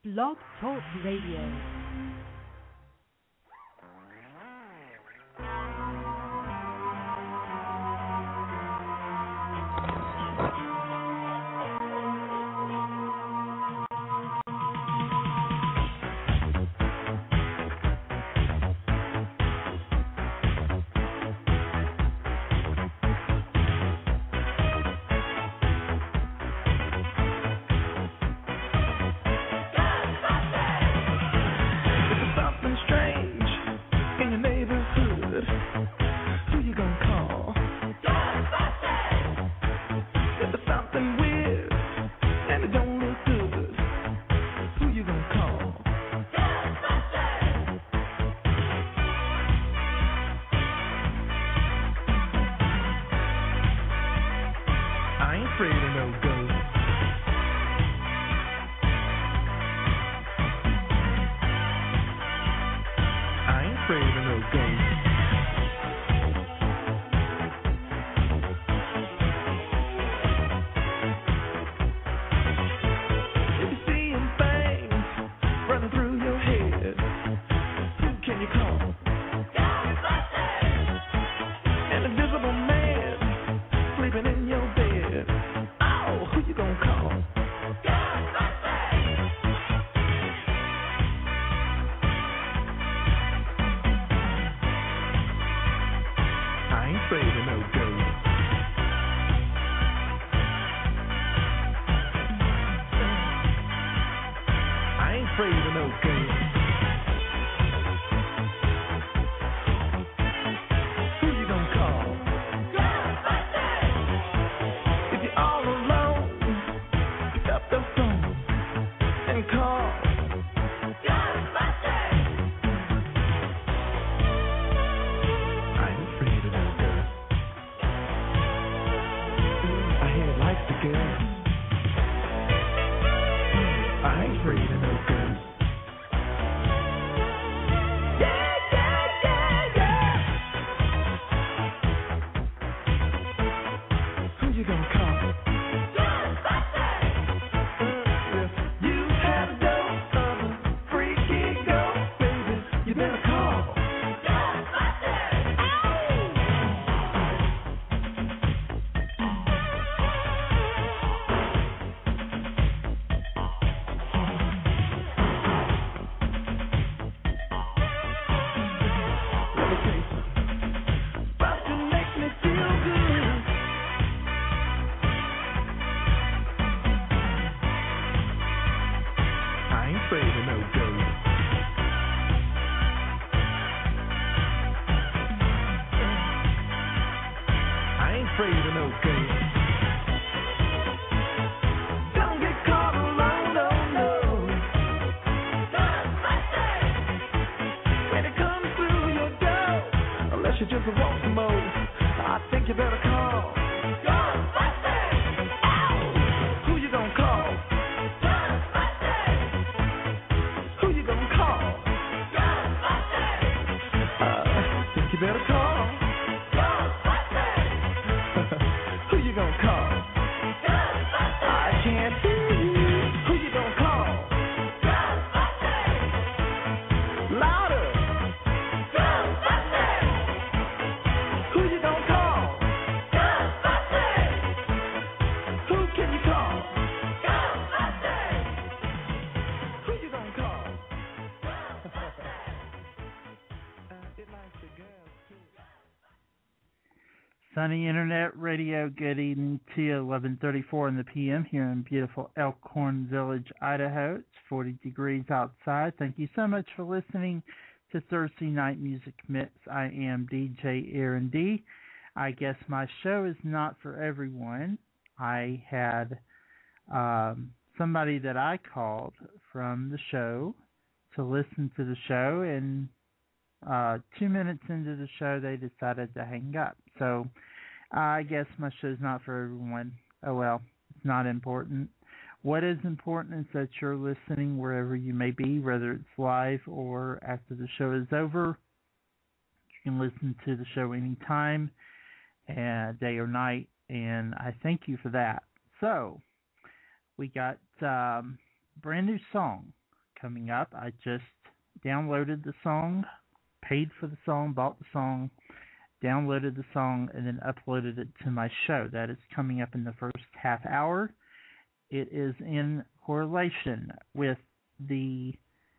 Blog Talk Radio. Sunny Internet Radio, good evening to you, 11:34 in the PM here in beautiful Elkhorn Village, Idaho. It's 40 degrees outside. Thank you so much for listening to Thursday Night Music Mix. I am DJ Aaron D. I guess my show is not for everyone. I had somebody that I called from the show to listen to the show, and 2 minutes into the show, they decided to hang up. So I guess my show's not for everyone. Oh well, it's not important. What is important is that you're listening wherever you may be, whether it's live or after the show is over. You can listen to the show anytime, day or night, and I thank you for that. So we got brand new song coming up. I just downloaded the song, paid for the song, bought the song, downloaded the song, and then uploaded it to my show. That is coming up in the first half hour. It is in correlation with the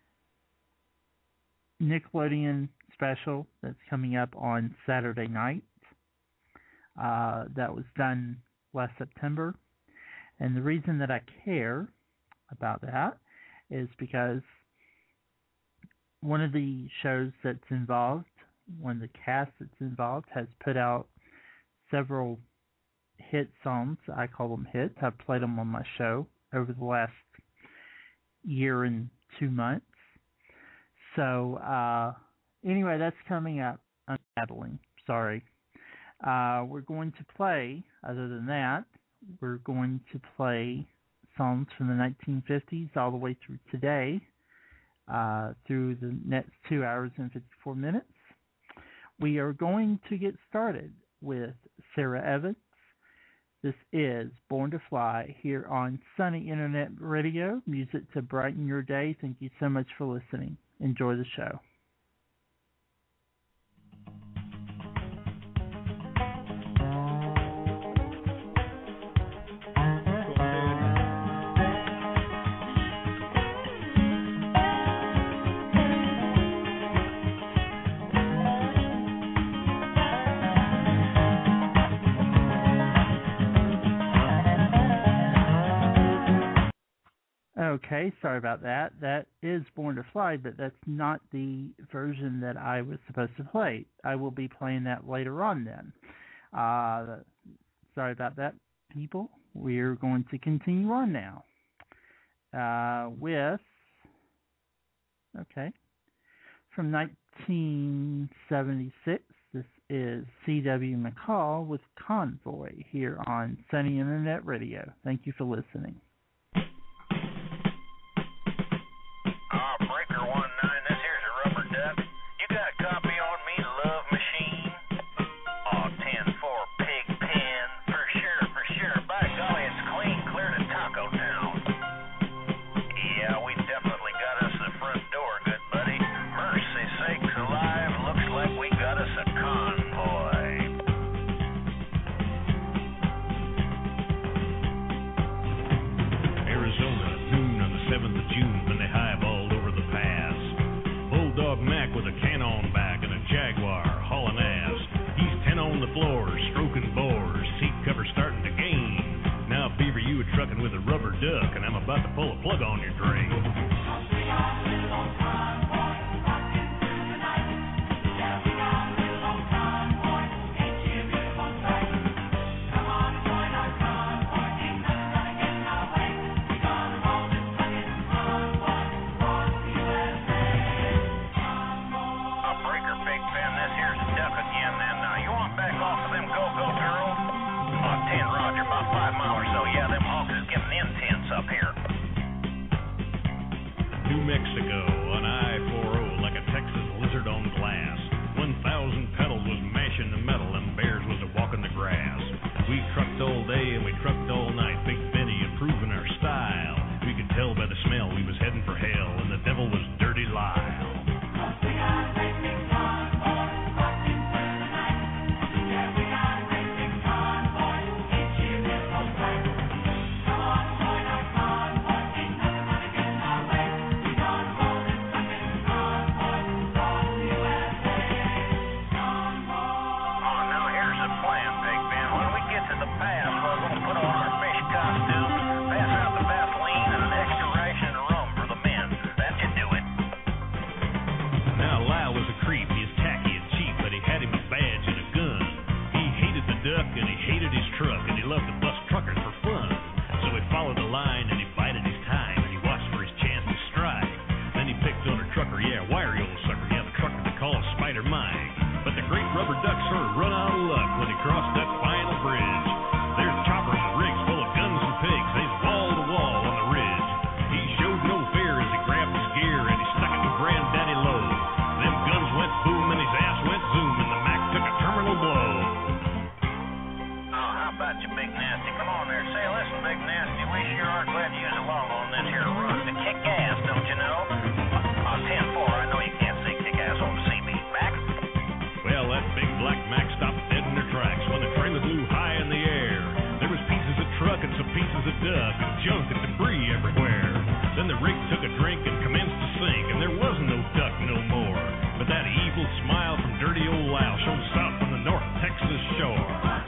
Nickelodeon special that's coming up on Saturday night. That was done last September. And the reason that I care about that is because one of the shows that's involved, one of the casts that's involved, has put out several hit songs. I call them hits. I've played them on my show over the last year and 2 months. So, anyway, that's coming up. I'm babbling. Sorry. We're going to play, other than that, we're going to play songs from the 1950s all the way through today, through the next 2 hours and 54 minutes. We are going to get started with Sara Evans. This is Born to Fly here on Sunny Internet Radio, music to brighten your day. Thank you so much for listening. Enjoy the show. Okay, sorry about that. That is Born to Fly, but that's not the version that I was supposed to play. I will be playing that later on then. Sorry about that, people. We're going to continue on now with, from 1976, this is C.W. McCall with Convoy here on Sunny Internet Radio. Thank you for listening. Trucking with a rubber duck, and I'm about to pull a plug on your drain. Mexico on I-40 like a Texas lizard on glass. 1,000 pedals was mashing the metal and bears was a walking the grass. We trucked all day and we trucked all night, Big Benny improving our style. We could tell by the smell we was heading for hell and the devil was Dirty Lyle. Big Nasty. Come on there. Say, listen, Big Nasty, we sure are glad to use a long on this here run to kick ass, don't you know? Then the rig took a drink and commenced to sink, and there wasn't no duck no more. But that evil smile from dirty old Al showed south from the North Texas shore.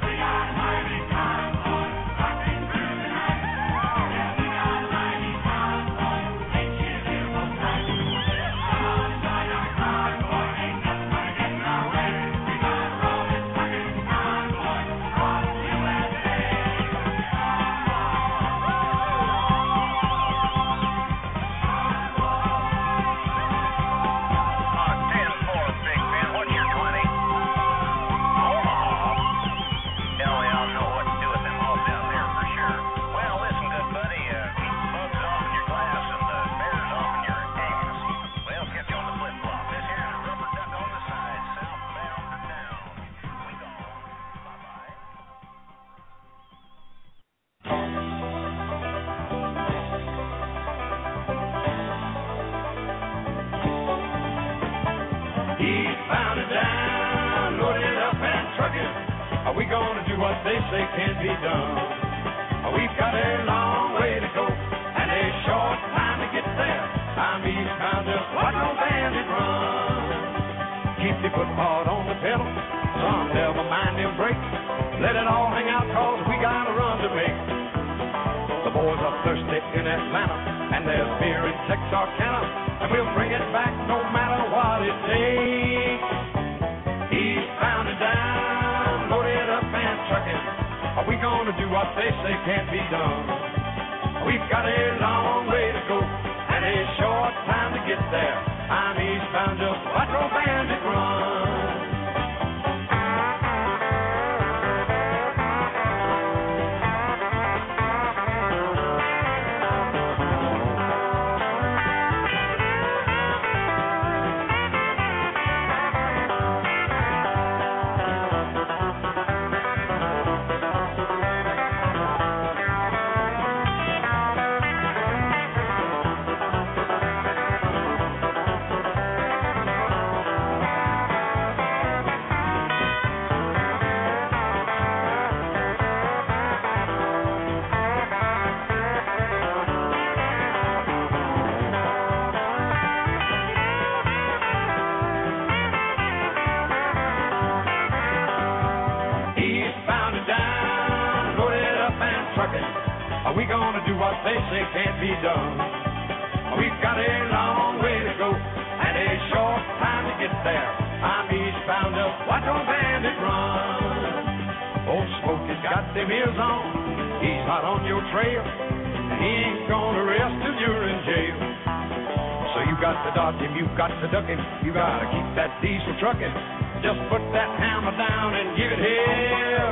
You gotta keep that diesel trucking. Just put that hammer down and give it hell.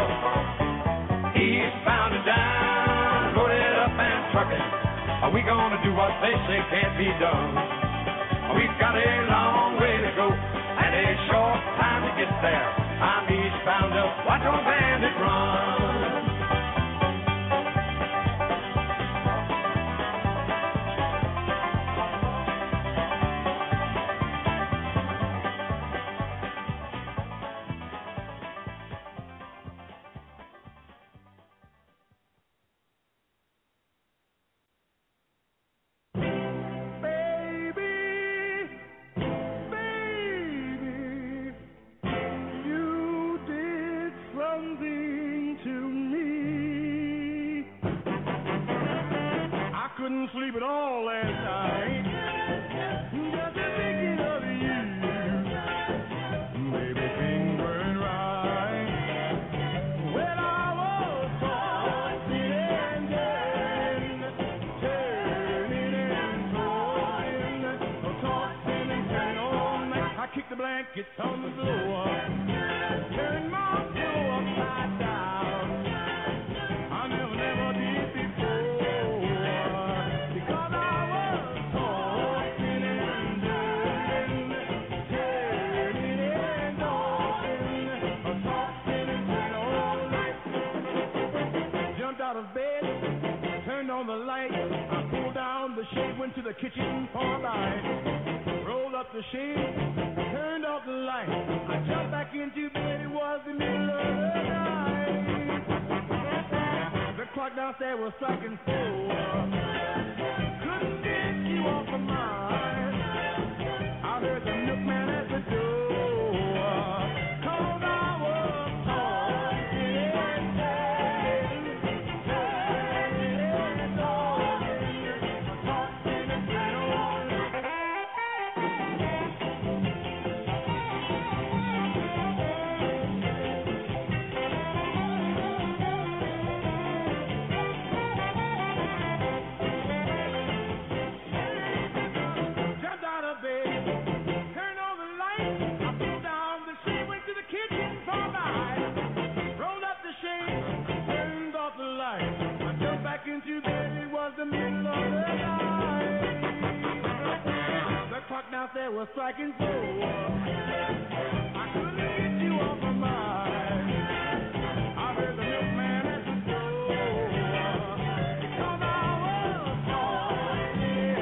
Eastbound and down, load it up and truck it. Are we gonna do what they say can't be done? We've got a long way to go and a short time to get there. I'm eastbound up, watch old bandit run. Sleep at all last night. Just thinking of you. Maybe things weren't right. Well, I was tossing and turning and turning all night. I kicked the blankets on the floor, turned my pillow upside down. I never did before. Out of bed, turned on the light, I pulled down the shade, went to the kitchen for a bite, rolled up the shade, turned off the light, I jumped back into bed, it was the middle of the night, the clock downstairs was striking 4, couldn't get was striking gold. I couldn't get you off my mind. I heard the milkman at the door. Because I was falling in,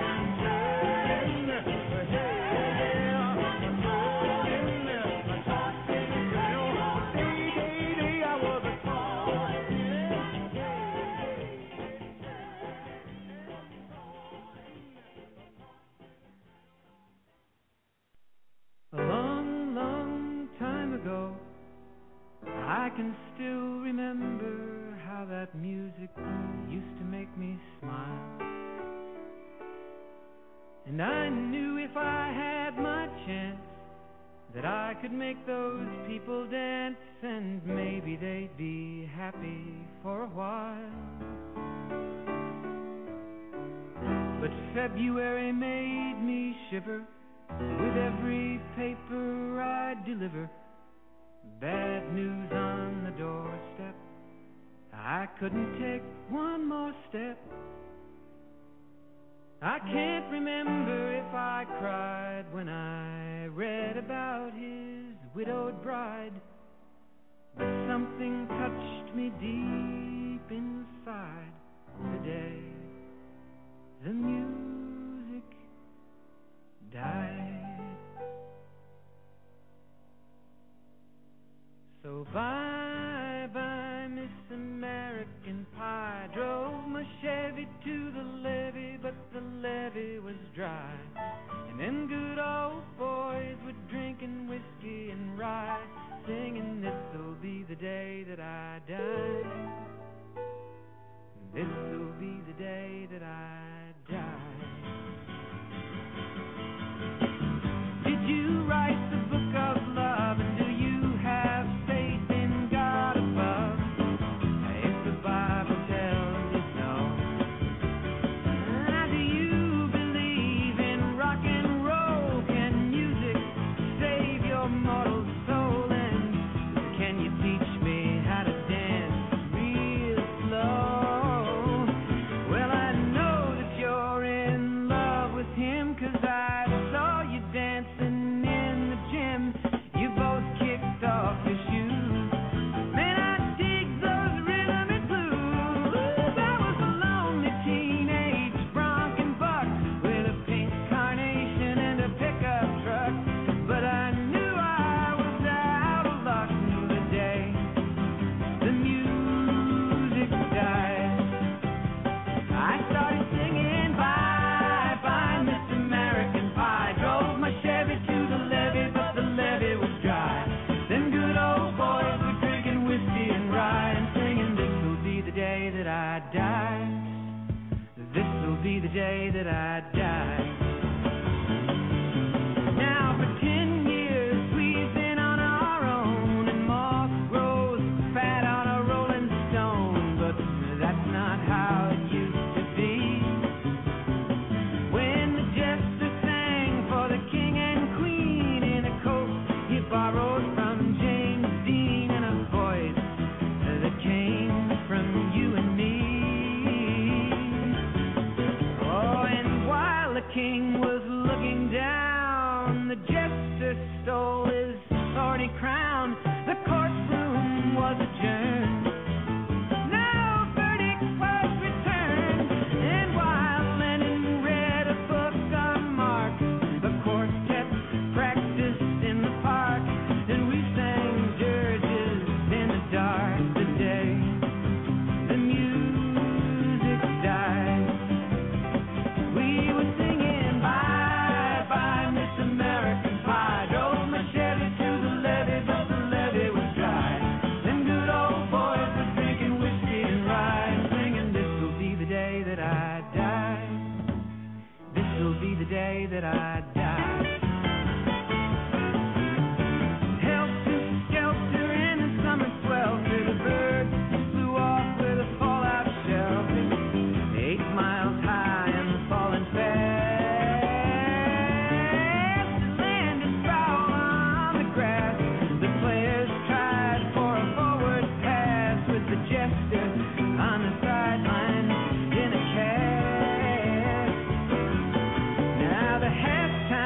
A long, long time ago, I can still remember how that music used to make me smile. And I knew if I had my chance that I could make those people dance, and maybe they'd be happy for a while. But February made me shiver with every paper I deliver. Bad news on the doorstep, I couldn't take one more step. I can't remember if I cried when I read about his widowed bride, but something touched me deep inside the day the music died. So bye bye Miss American Pie. Drove my Chevy to the levee, but the levee was dry. And them good old boys were drinking whiskey and rye, singing, this'll be the day that I die. This'll be the day that I die. Did you write the book of love, and do you have faith in God above? If the Bible tells us no, do you believe in rock and roll? Can music save your mortal soul? And can you teach me how to dance real slow? Well, I know that you're in love with him, 'cause I saw you dancing in the gym. You both kicked off your shoes. Man, I dig those rhythm and blues. I was a lonely teenage bronc and buck with a pink carnation and a pickup truck, but I knew I was out of luck the day the music died. I started singing bye bye Miss American Pie. Drove my Chevy to the levee, but the levee was dry. Them good old boys were drinking whiskey and rye, and singing, this'll be the day that I die. This'll be the day that I die. Now for 10 years we've been on our own, and moss grows fat on a rolling stone, but that's not how it used to be. When the jester sang for the king and queen in a coat he borrowed from James Dean, and a voice that came from you and me. Oh, and while the king was looking down, the jester stole his thorny crown. The courtroom was adjourned. No verdict was returned. And while Lennon read a book on Marx, the quartet practiced in the park, and we sang dirges in the dark the day the music died. We were singing bye bye Miss American Pie. Drove my Chevy to the levee, but the levee was dry. Them good old boys were drinking whiskey and rye, and singing, this'll be the day that I die. This'll be the day that I die. Helter skelter in the summer swelter, the birds flew off with a fallout shelter. 8 miles high and falling fast. The land is foul on the grass. The players tried for a forward pass, with the jester on the sideline in a cast. Now the halftime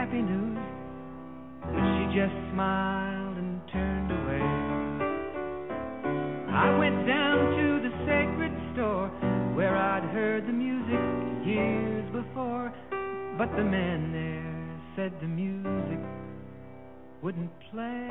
happy news, but she just smiled and turned away. I went down to the sacred store where I'd heard the music years before, but the man there said the music wouldn't play.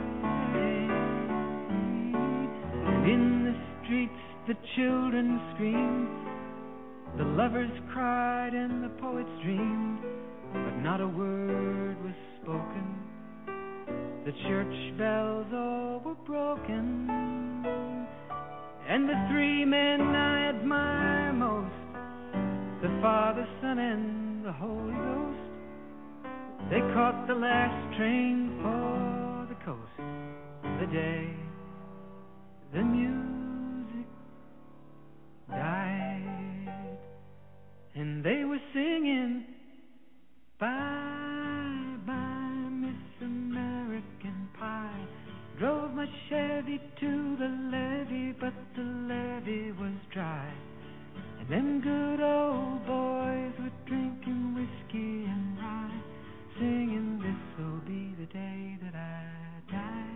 And in the streets the children screamed, the lovers cried and the poets dreamed, but not a word was spoken. The church bells all were broken, and the three men I admire most, the Father, Son, and the Holy Ghost, they caught the last train for the coast the day the music died. And they were singing, bye, bye, Miss American Pie. Drove my Chevy to the levee, but the levee was dry. And them good old boys were drinking whiskey and rye, singing, this'll be the day that I die.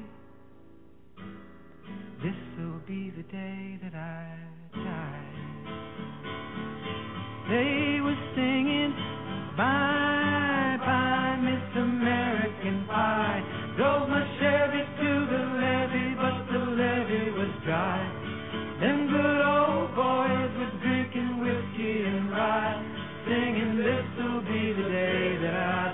This'll be the day that I die. They were singing, bye, bye, Miss American Pie. Drove my Chevy to the levee, but the levee was dry. Them good old boys were drinking whiskey and rye, singing, this'll be the day that I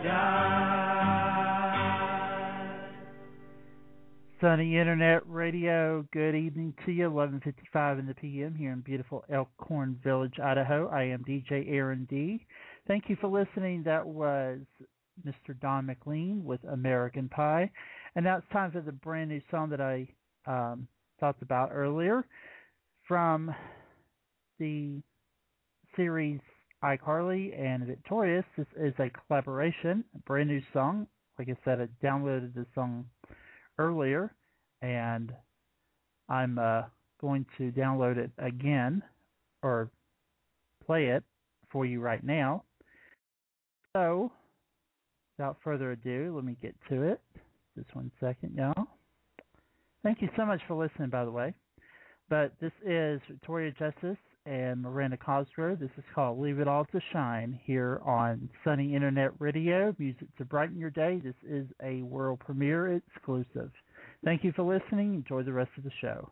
die. Sunny Internet Radio, good evening to you, 11:55 in the PM here in beautiful Elkhorn Village, Idaho. I am DJ Aaron D. Thank you for listening. That was Mr. Don McLean with American Pie. And now it's time for the brand new song that I talked about earlier from the series iCarly and Victorious. This is a collaboration, a brand new song. Like I said, I downloaded this song earlier, and I'm going to download it again, or play it for you right now. So, without further ado, let me get to it. Just 1 second, y'all. Thank you so much for listening, by the way. But this is Victoria Justice and Miranda Cosgrove. This is called Leave It All to Shine here on Sunny Internet Radio, music to brighten your day. This is a world premiere exclusive. Thank you for listening. Enjoy the rest of the show.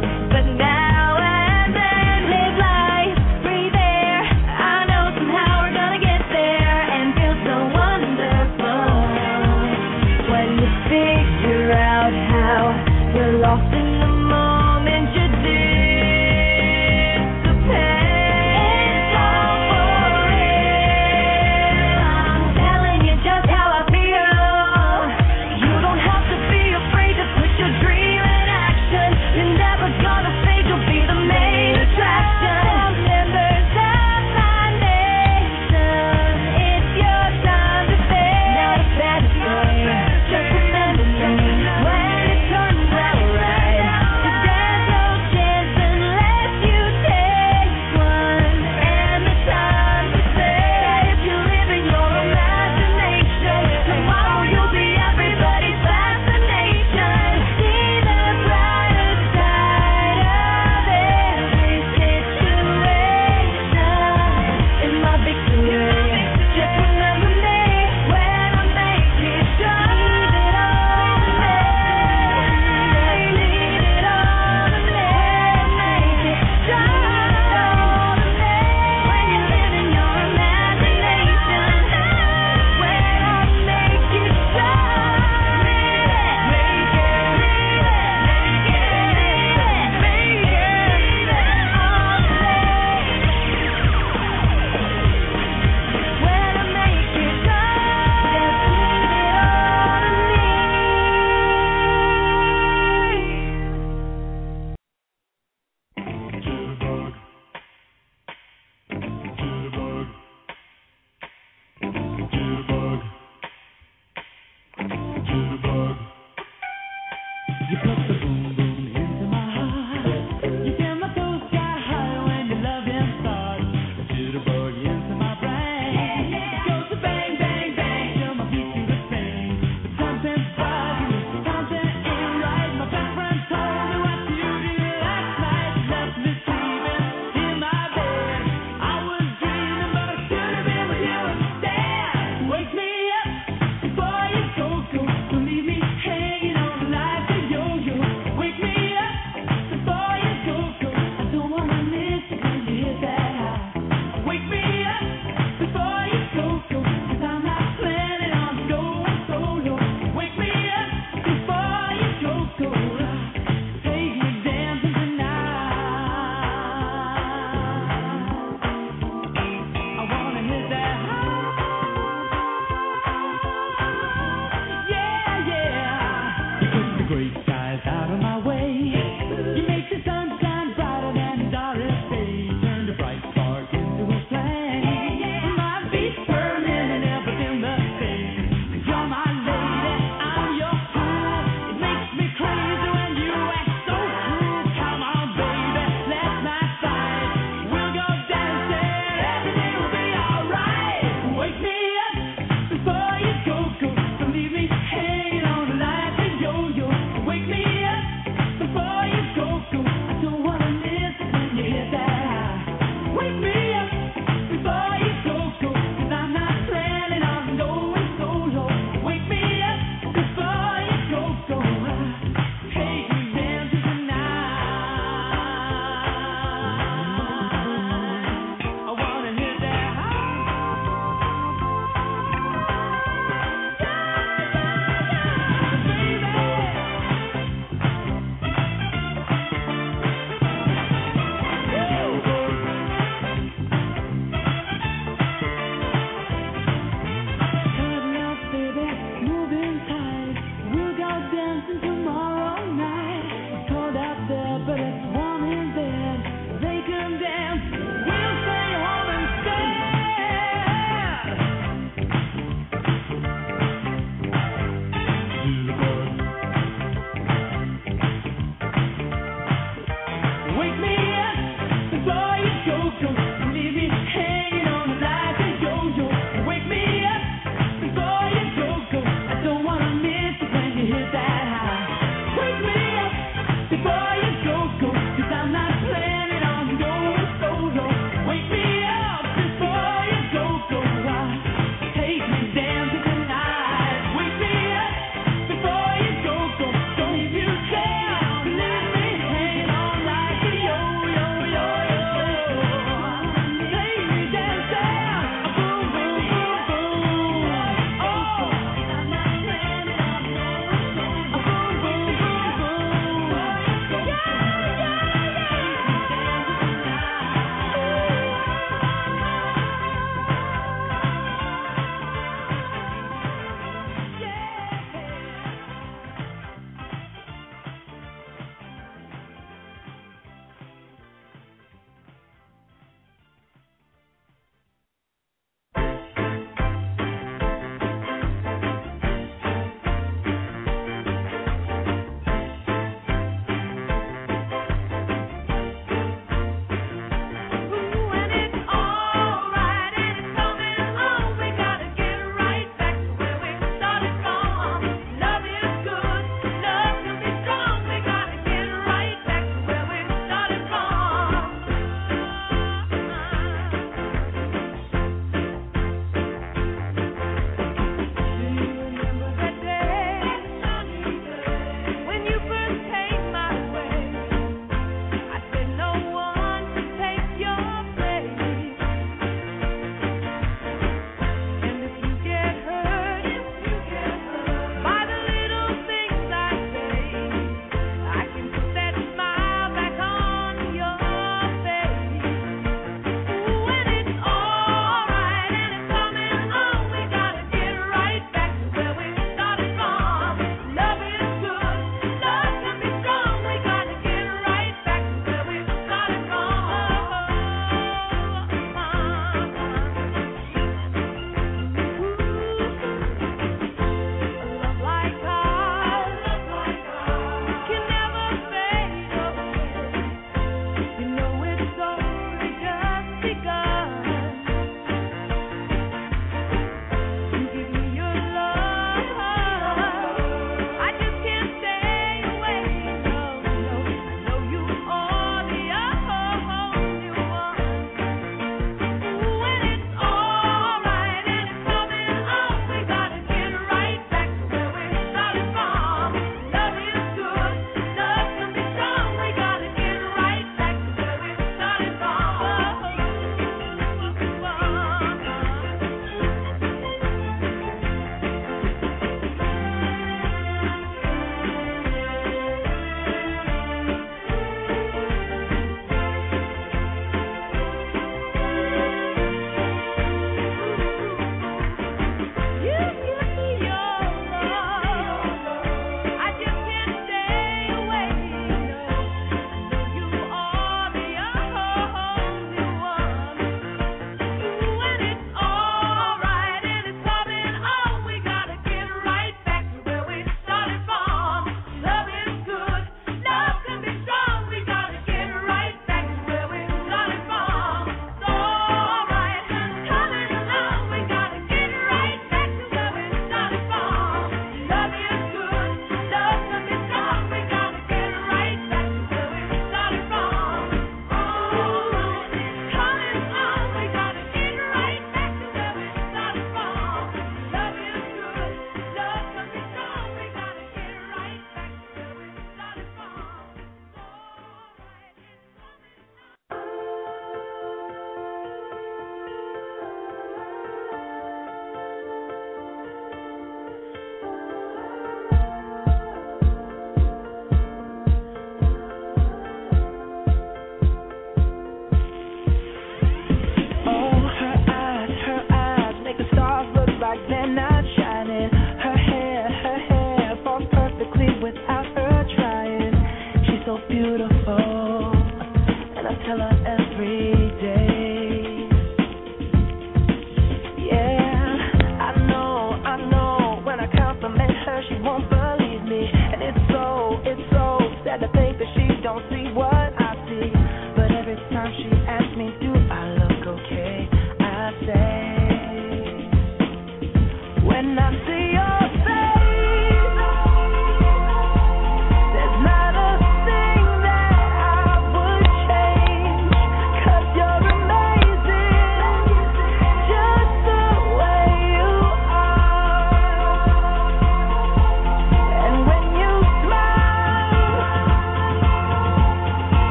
How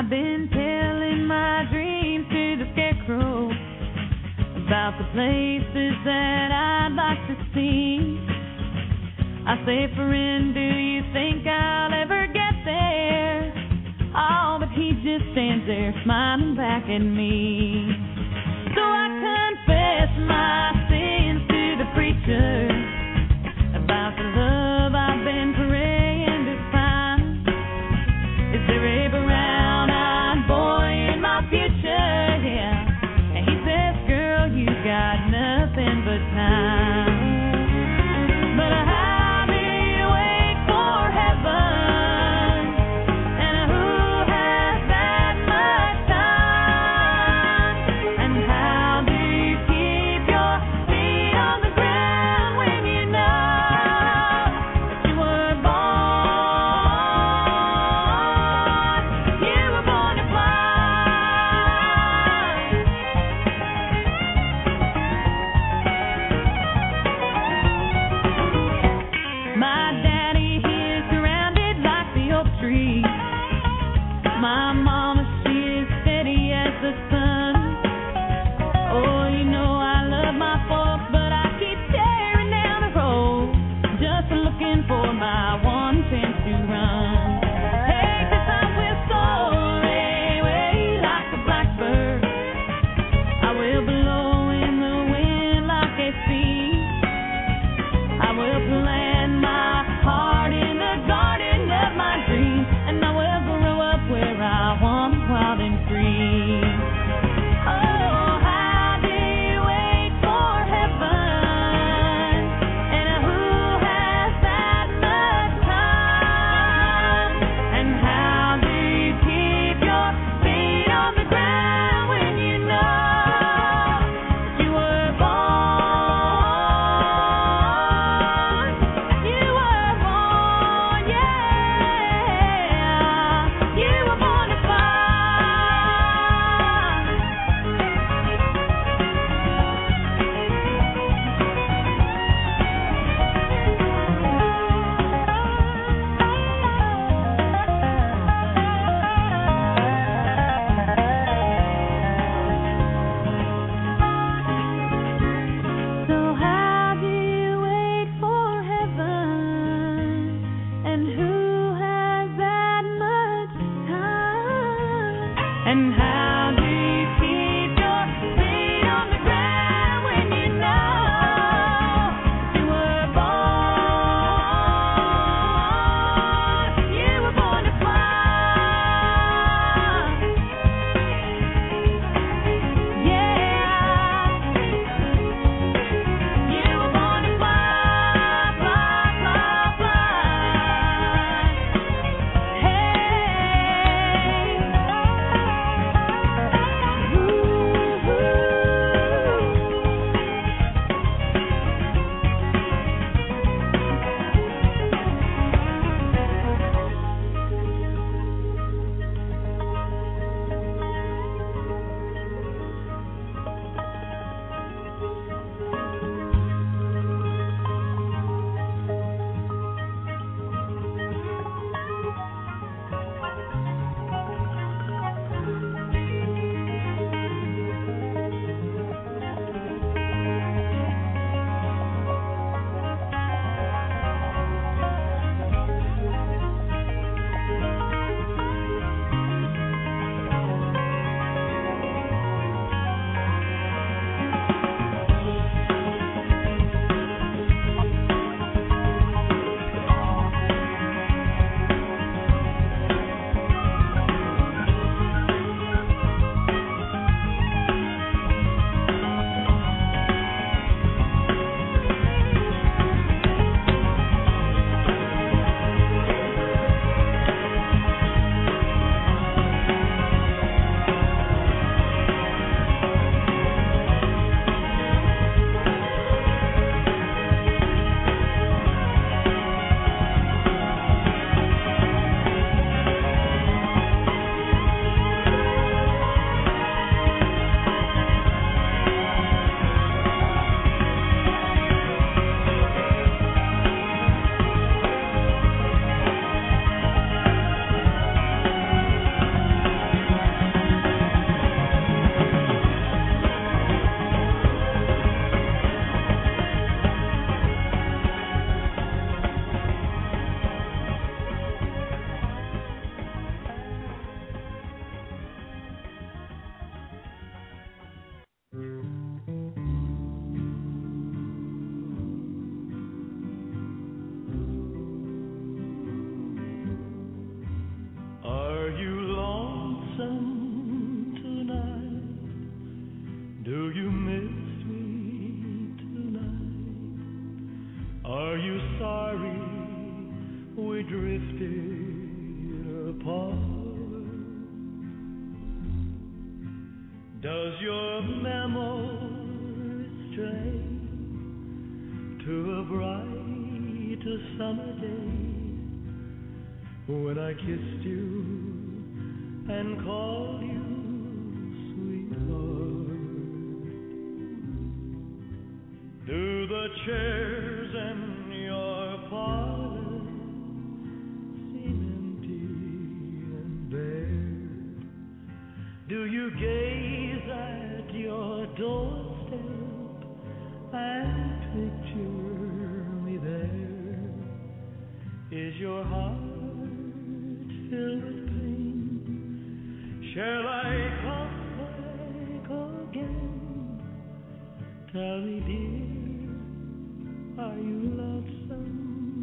I've been telling my dreams to the scarecrow about the places that I'd like to see. I say, friend, do you think I'll ever get there? Oh, but he just stands there smiling back at me. So I confess my sins to the preacher about the love I've been praying to find. Is there a brown-eyed boy in my future? Yeah. And he says, girl, you got nothing but time. But how do you wait for heaven? And who has that much time? And how do you keep your feet on the ground when you know that you were born? You were born to fly. My daddy, he is surrounded like the oak tree. My mama, she is steady as the sun. Oh, you know I love my folks, but I keep staring down the road, just looking for my one chance to run. Hey, 'cause I will soar away like a blackbird. I will blow in the wind like a sea. I will plant my heart in the garden of my dreams, and I will grow up where I want, wild and free. Oh, how do you wait for heaven? And who has that much time? And how do you keep your feet on the ground when you know you were born? You were born, yeah. You were born to fly. So how do you wait for heaven? And who has that much time? And how do you keep your feet on the ground when you know you were born? You were born to fly. Yeah. You were born to fly, fly, fly, fly. Hey. Does your memory stray to a bright summer day when I kissed you and called you sweetheart? Do the chairs in your parlor seem empty and bare? Do you gaze at your doorstep and picture me there? Is your heart filled with pain? Shall I come back again? Tell me, dear, are you lonesome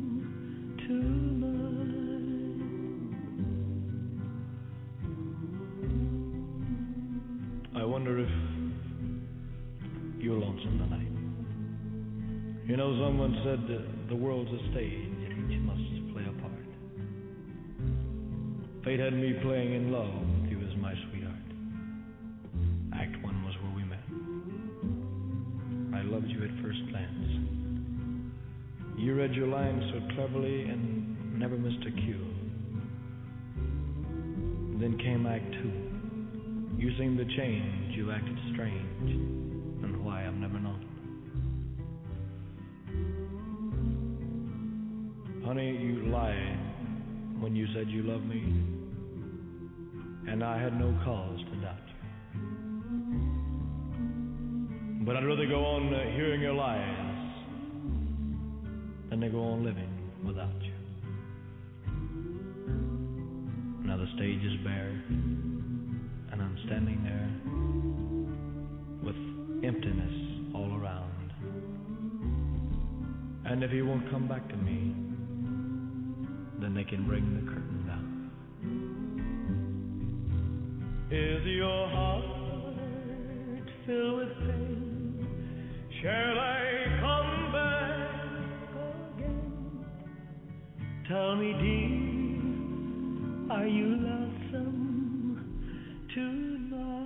tonight? I wonder if you're lonesome tonight. You know, someone said the world's a stage and each must play a part. Fate had me playing in love with you as my sweetheart. Act 1 was where we met. I loved you at first glance. You read your lines so cleverly and never missed a cue. Then came Act 2. You seemed to change, you acted strange, and why I've never known. Honey, you lied when you said you loved me, and I had no cause to doubt you. But I'd rather go on hearing your lies than to go on living without you. Now the stage is bare, and I'm standing there with emptiness all around. And if you won't come back to me, then they can bring the curtain down. Is your heart filled with pain? Shall I come back again? Tell me, dear, are you lonesome tonight?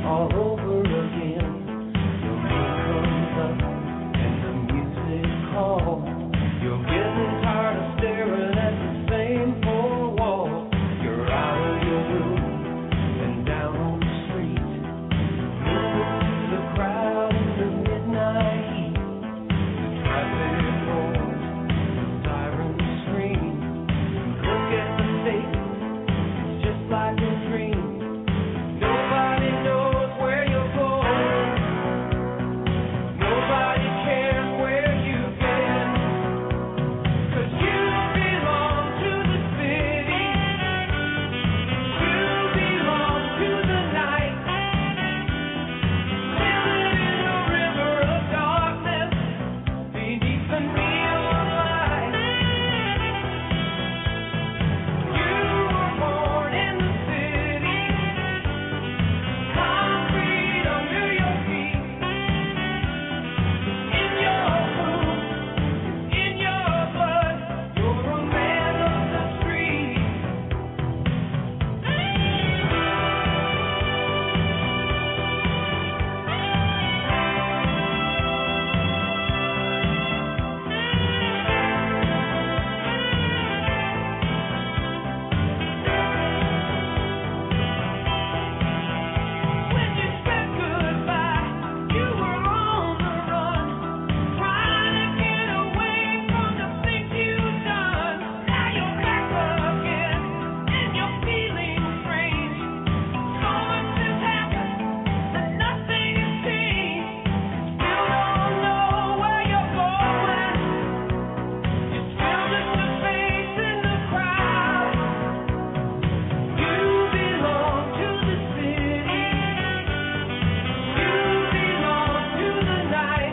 all over again. Your moon comes up and the music calls. You're getting tired of staring at the same four walls. You're out of your room and down on the street, moving through the crowd in the midnight heat. The traffic roars, the sirens scream. Look at the faces, it's just like a dream. Nobody knows where you're going. Nobody cares where you've been. 'Cause you belong to the city. You belong to the night. Living in a river of darkness beneath the neon light. You were born in the city. Concrete under your feet. In your blood, in your blood, you're a man of the street. When you said goodbye, you were on the run, trying to get away from the things you've done. Now you're back again, and you're feeling strange. So much has happened, but nothing has changed. Still don't know where you're going. You're still just a face in the crowd. You belong to the city. You belong to the night.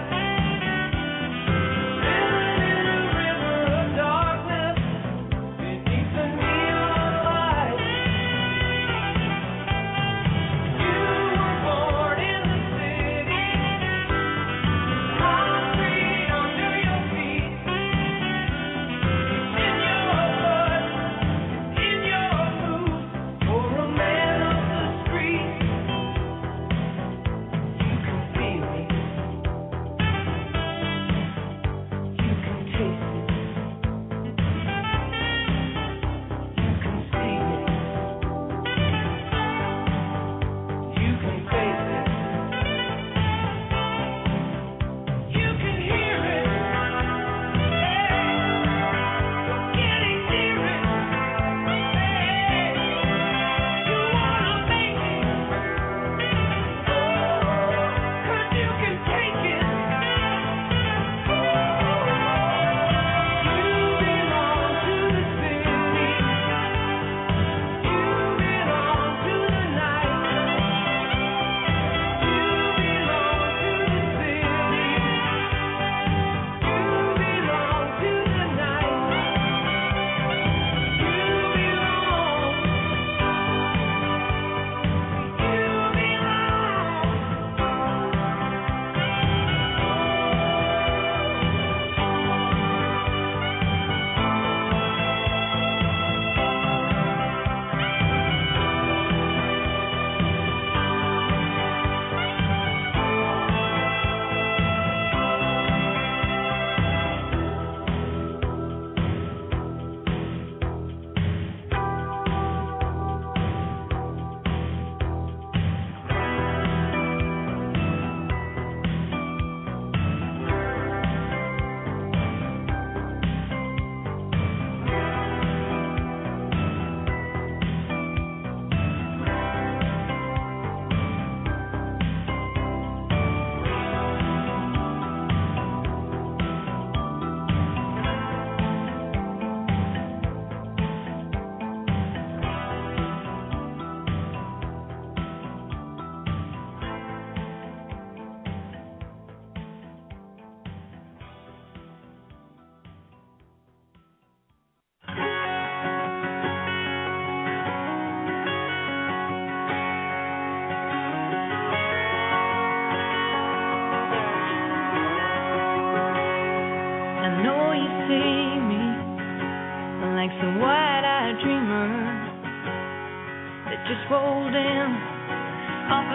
Living in a river of darkness beneath the neon light. You were born in the city. Concrete under your feet. In your blood, in your mood, you're a man of the street. You can feel it. You can taste it. You can see it. You can face it. You can hear it. You're getting near it. You wanna make it. 'Cause you can take it. You belong to the city. You belong to the night. You belong to the city. You belong to the night. You belong. just rolled in off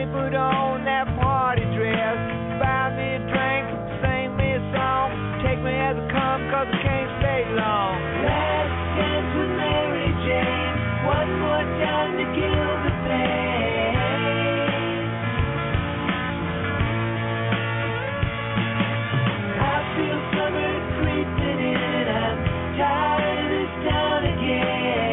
Everybody put on that party dress. Buy me a drink, sing me a song. Take me as I come, cause I can't stay long. Last dance with Mary Jane. One more time to kill the pain. I feel summer creeping in. I'm tired of this town again.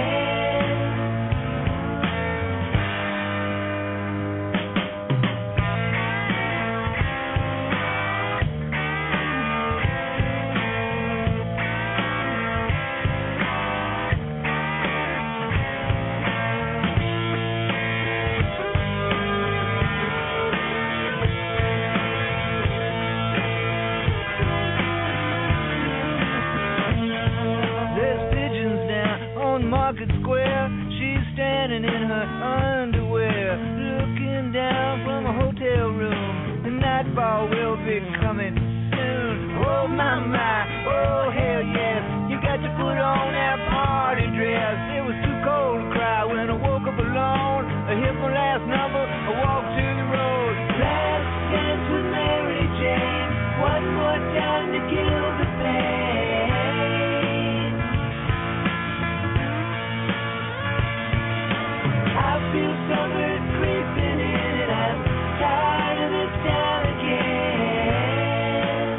Market Square, she's standing in her underwear, looking down from a hotel room. The nightfall will be coming soon. Oh my, oh hell yes, you got to put on that party dress. It was too cold to cry when I woke up alone. I hit my last number, I walked to the road. Last dance with Mary Jane. One more time to kill the pain. I feel summer creeping in and I'm tired of this town again.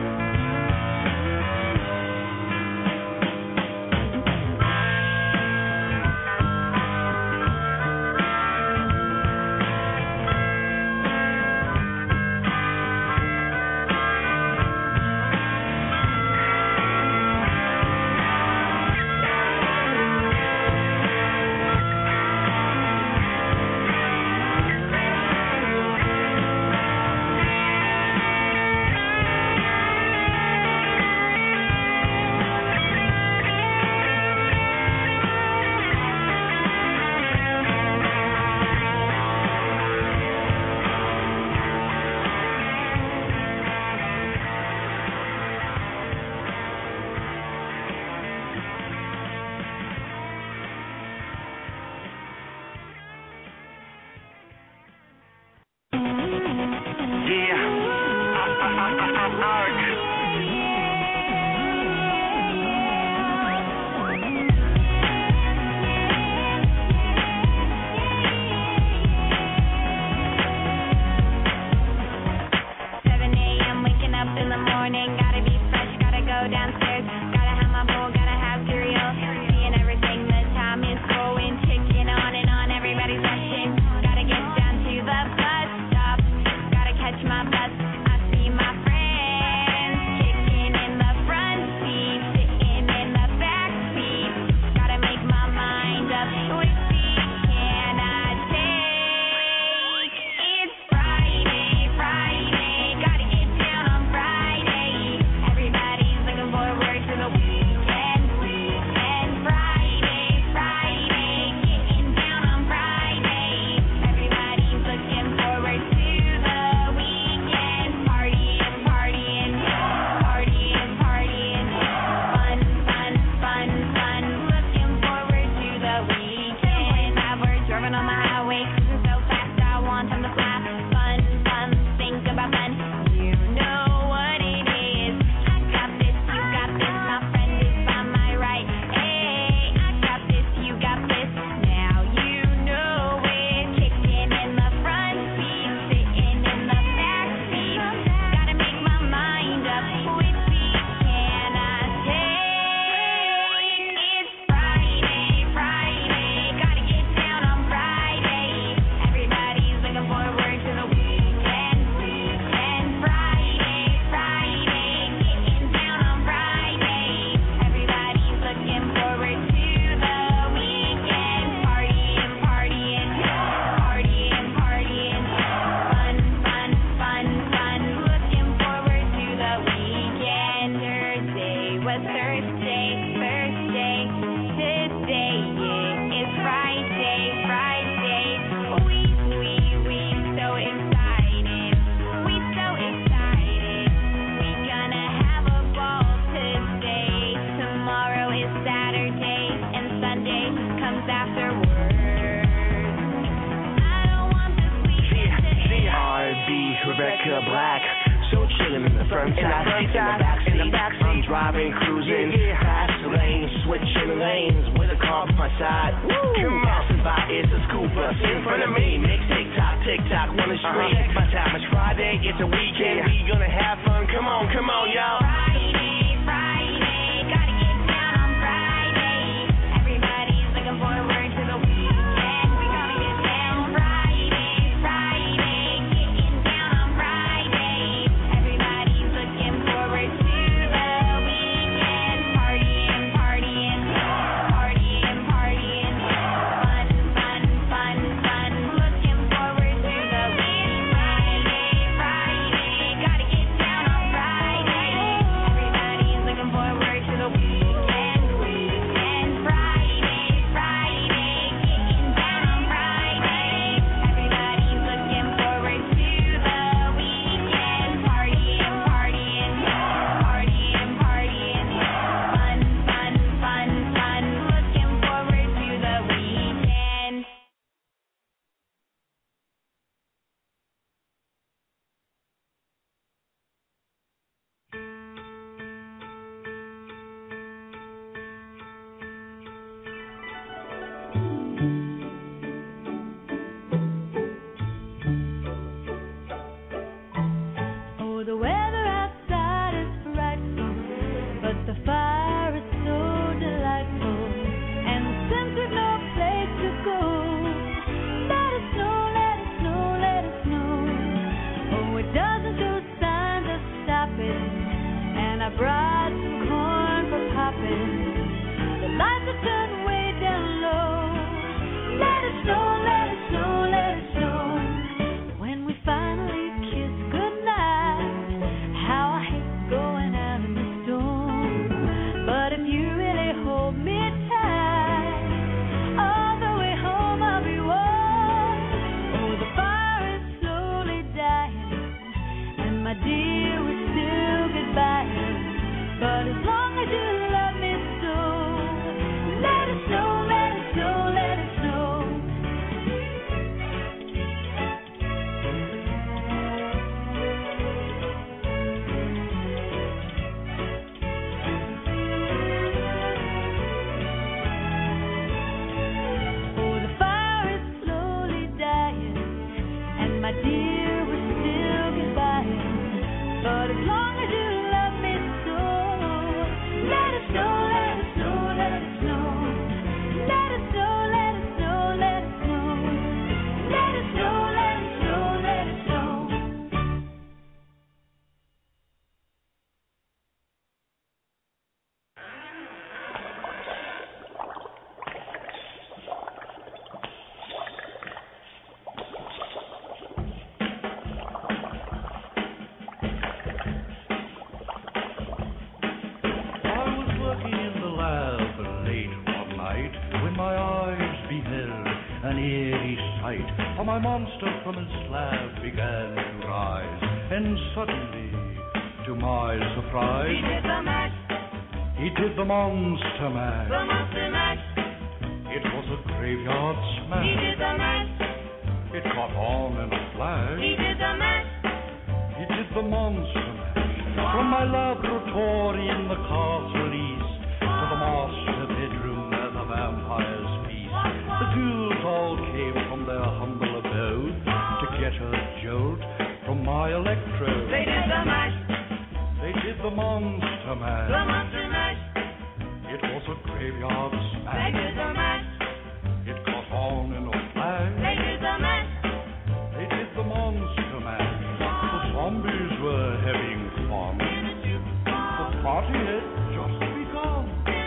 Forward front side, in the backseat, I'm driving, cruising, fast lanes, switching lanes with a car by my side. Passing by, it's a scooper in front of me. Make tick tock, on the street. My time is Friday, it's a weekend. We gonna have fun. Come on, y'all. Friday, gotta get down on Friday. Everybody's looking forward to the weekend. We gonna get down Friday, getting down on Friday. Everybody's looking forward to the weekend. Partying, fun, looking forward to the weekend. Friday, gotta get down on Friday. Everybody's looking forward to the weekend. Friday, getting down on Friday. Everybody's looking forward to the weekend. Partying, fun, looking forward to the weekend. Oh, the weather outside is frightful, but the fire is so delightful. And since we've no place to go, let it snow, let it snow, let it snow. Oh, it doesn't show signs of stopping, and I brought some corn for popping. The lights are turned way down low. Let it snow, let it snow, let it snow. When we finally kiss goodnight, how I hate going out in the storm. But if you really hold me tight, all the way home I'll be warm. Oh, the fire is slowly dying, and my dear, we're still goodbye. But as long as you love me so, let it snow, let it snow, let it snow. Oh, the fire is slowly dying, and my dear, we're still goodbye. But as long as you love me so, let it snow, let it snow, let it snow. Let it snow, let it snow, let it snow. Let it snow, let it snow, let it snow. I was working in the lab late one night when my eyes beheld an eerie sight. For my monster from his slab began to rise, and suddenly, to my surprise, He did the mash, he did the monster mash. the monster mash. It was a graveyard He smash. did the mash, It caught on in a flash. he did the mash. He did the monster mash. From my laboratory in the castle east to the master bedroom where the vampires feast, the ghouls all came from their humble abode to get a jolt from my electrode. They did the mash, They did the monster the mash. monster mash. It was a graveyard They smash. did the mash, It caught on in a flash. they did the mash. They did the monster mash. The zombies were having fun. The party had just begun.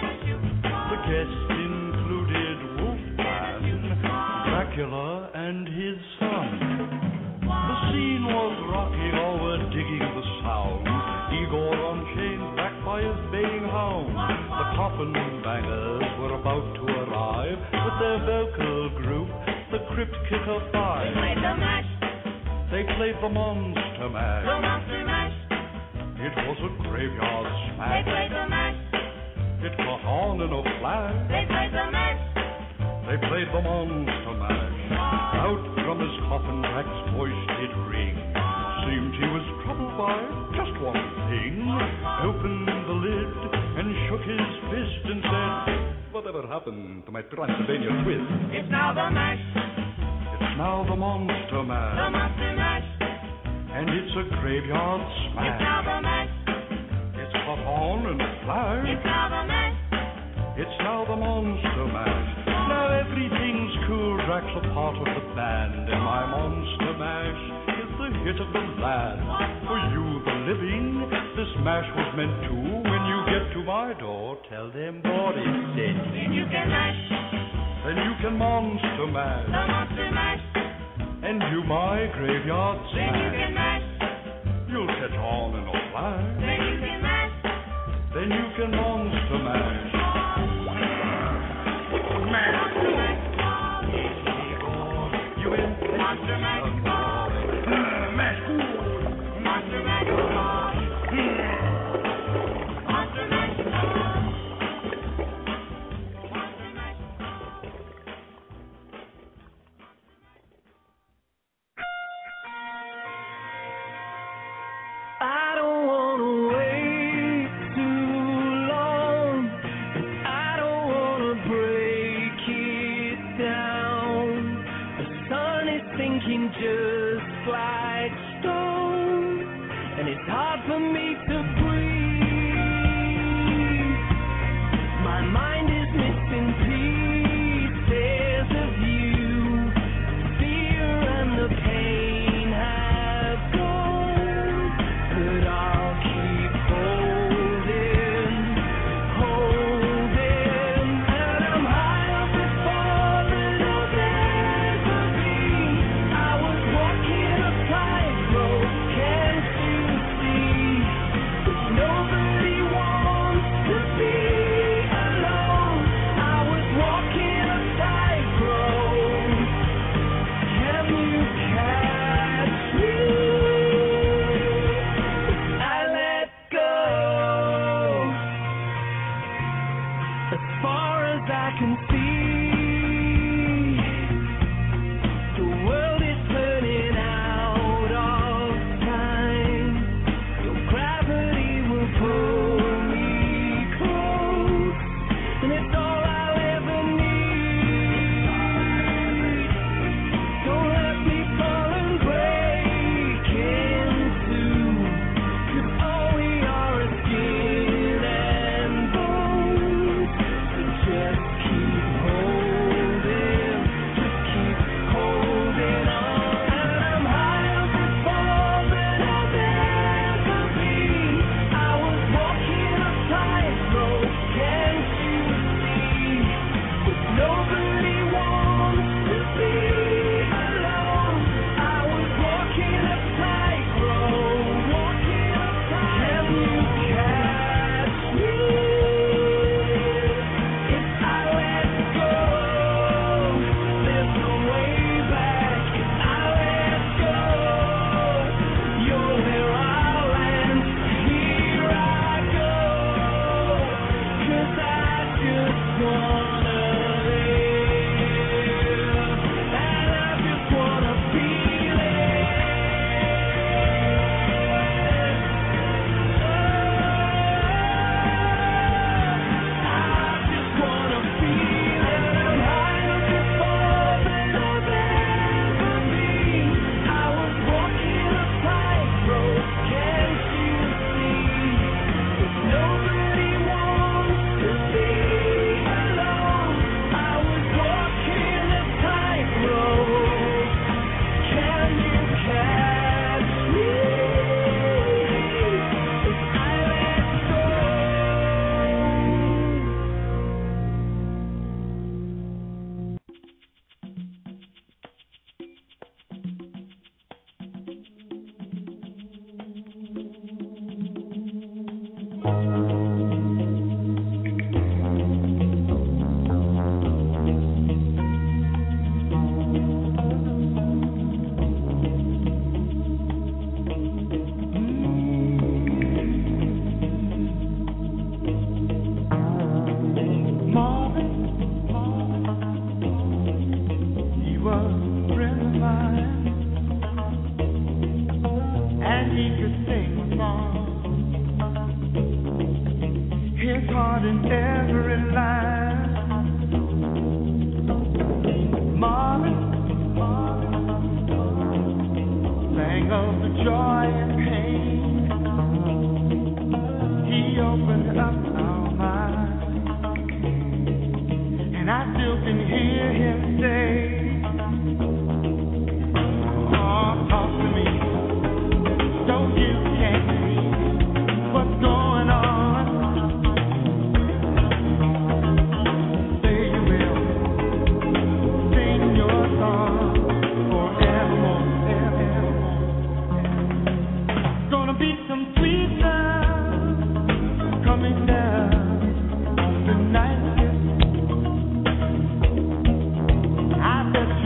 The guests included Wolfman, Dracula, and his son. The scene was rocking, all were digging the sound. Igor on chains, backed by his baying hound. The coffin bangers were about to arrive with their vocal group, the Crypt Kicker Five. They played the mash, They played the monster the mash. monster mash. It was a graveyard They smash. played the mash, It caught on in a flash. they played the mash. They played the monster mash. Out from his coffin, Drac's voice did ring. seemed he was troubled by just one thing. Opened the lid and shook his fist and said, whatever happened to my Transylvania twist? It's now the mash. It's now the Monster Mash. The Monster Mash. And it's a graveyard smash. It's now the mash. It's hot on in a flash. It's now the mash. It's now the Monster Mash. Now everything's cool. Drax a part of the band, and my Monster Mash is the hit of the land. For you, the living, this mash was meant to. When you get to my door, tell them what it said. Then you can mash. Then you can Monster Mash. The Monster Mash. And you my graveyard smash. Then you can mash. You'll catch on in a flash. Then you can mash. Then you can Monster Mash. Monster Mash. You in Monster Mash. Mash. Monster Mash. Monster Mash. I don't wanna wait too long. I don't wanna break it down. The sun is sinking just like stone, and it's hard for me to breathe. My mind is missing pieces of you. Fear and the pain have gone, but I'll keep holding. And I'm higher before than I'll ever be. I was walking a tightrope, can't you see?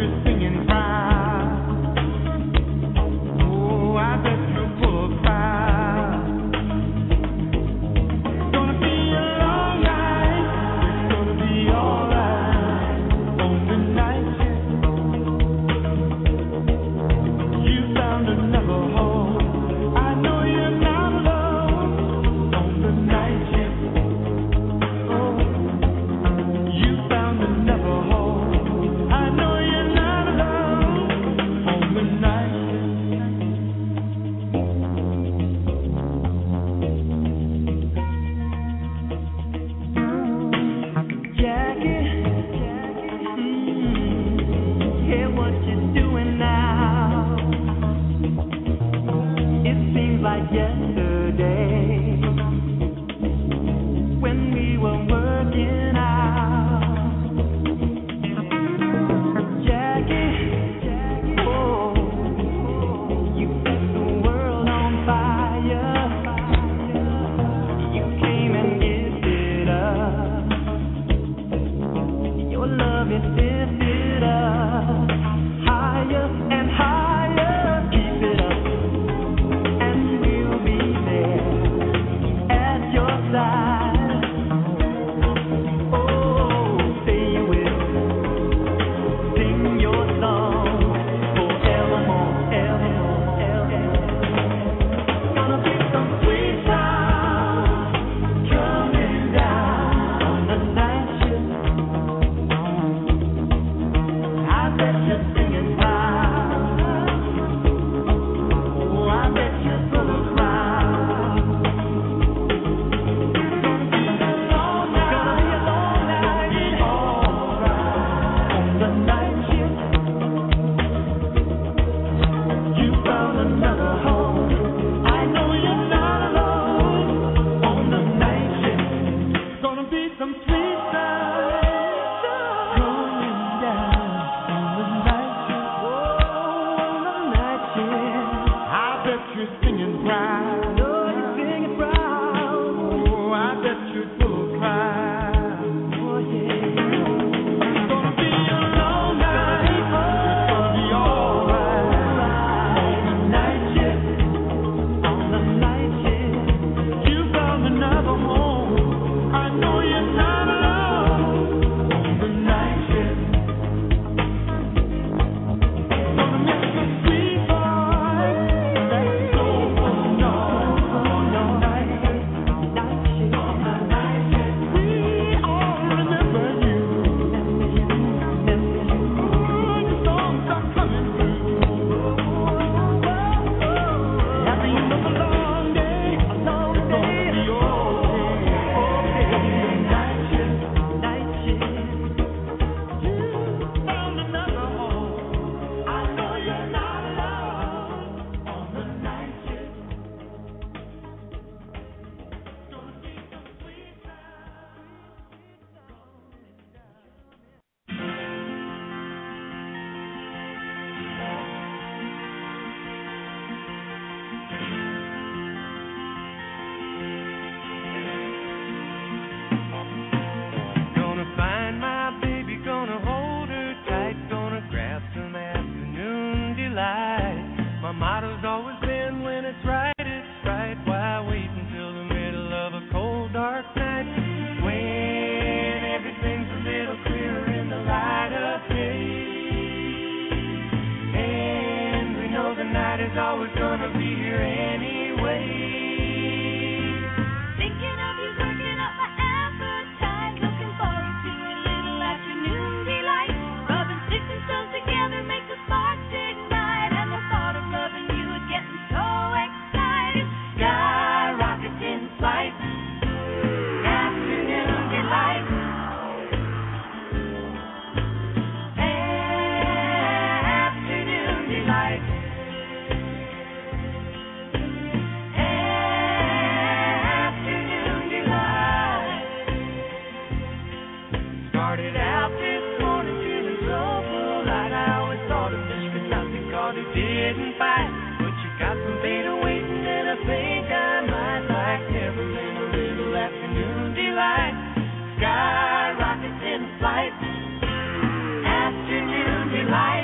Sky rockets in flight, afternoon delight.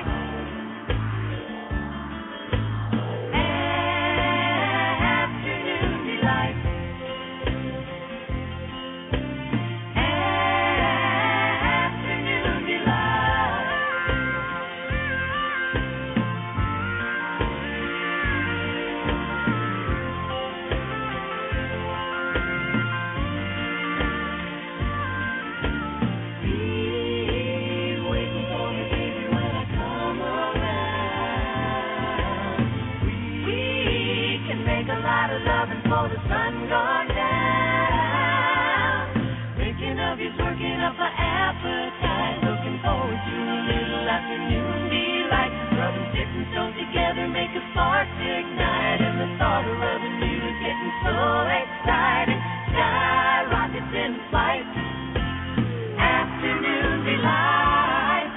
sun gone down. Thinking of you's working up an appetite. Looking forward to a little afternoon delight. Rubbing sticks and stones together, make a spark ignite. And the thought of loving you is getting so exciting. Sky rockets in flight. Afternoon delight.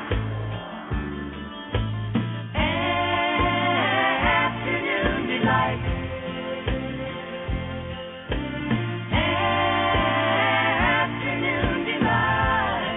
Afternoon delight. Afternoon delight.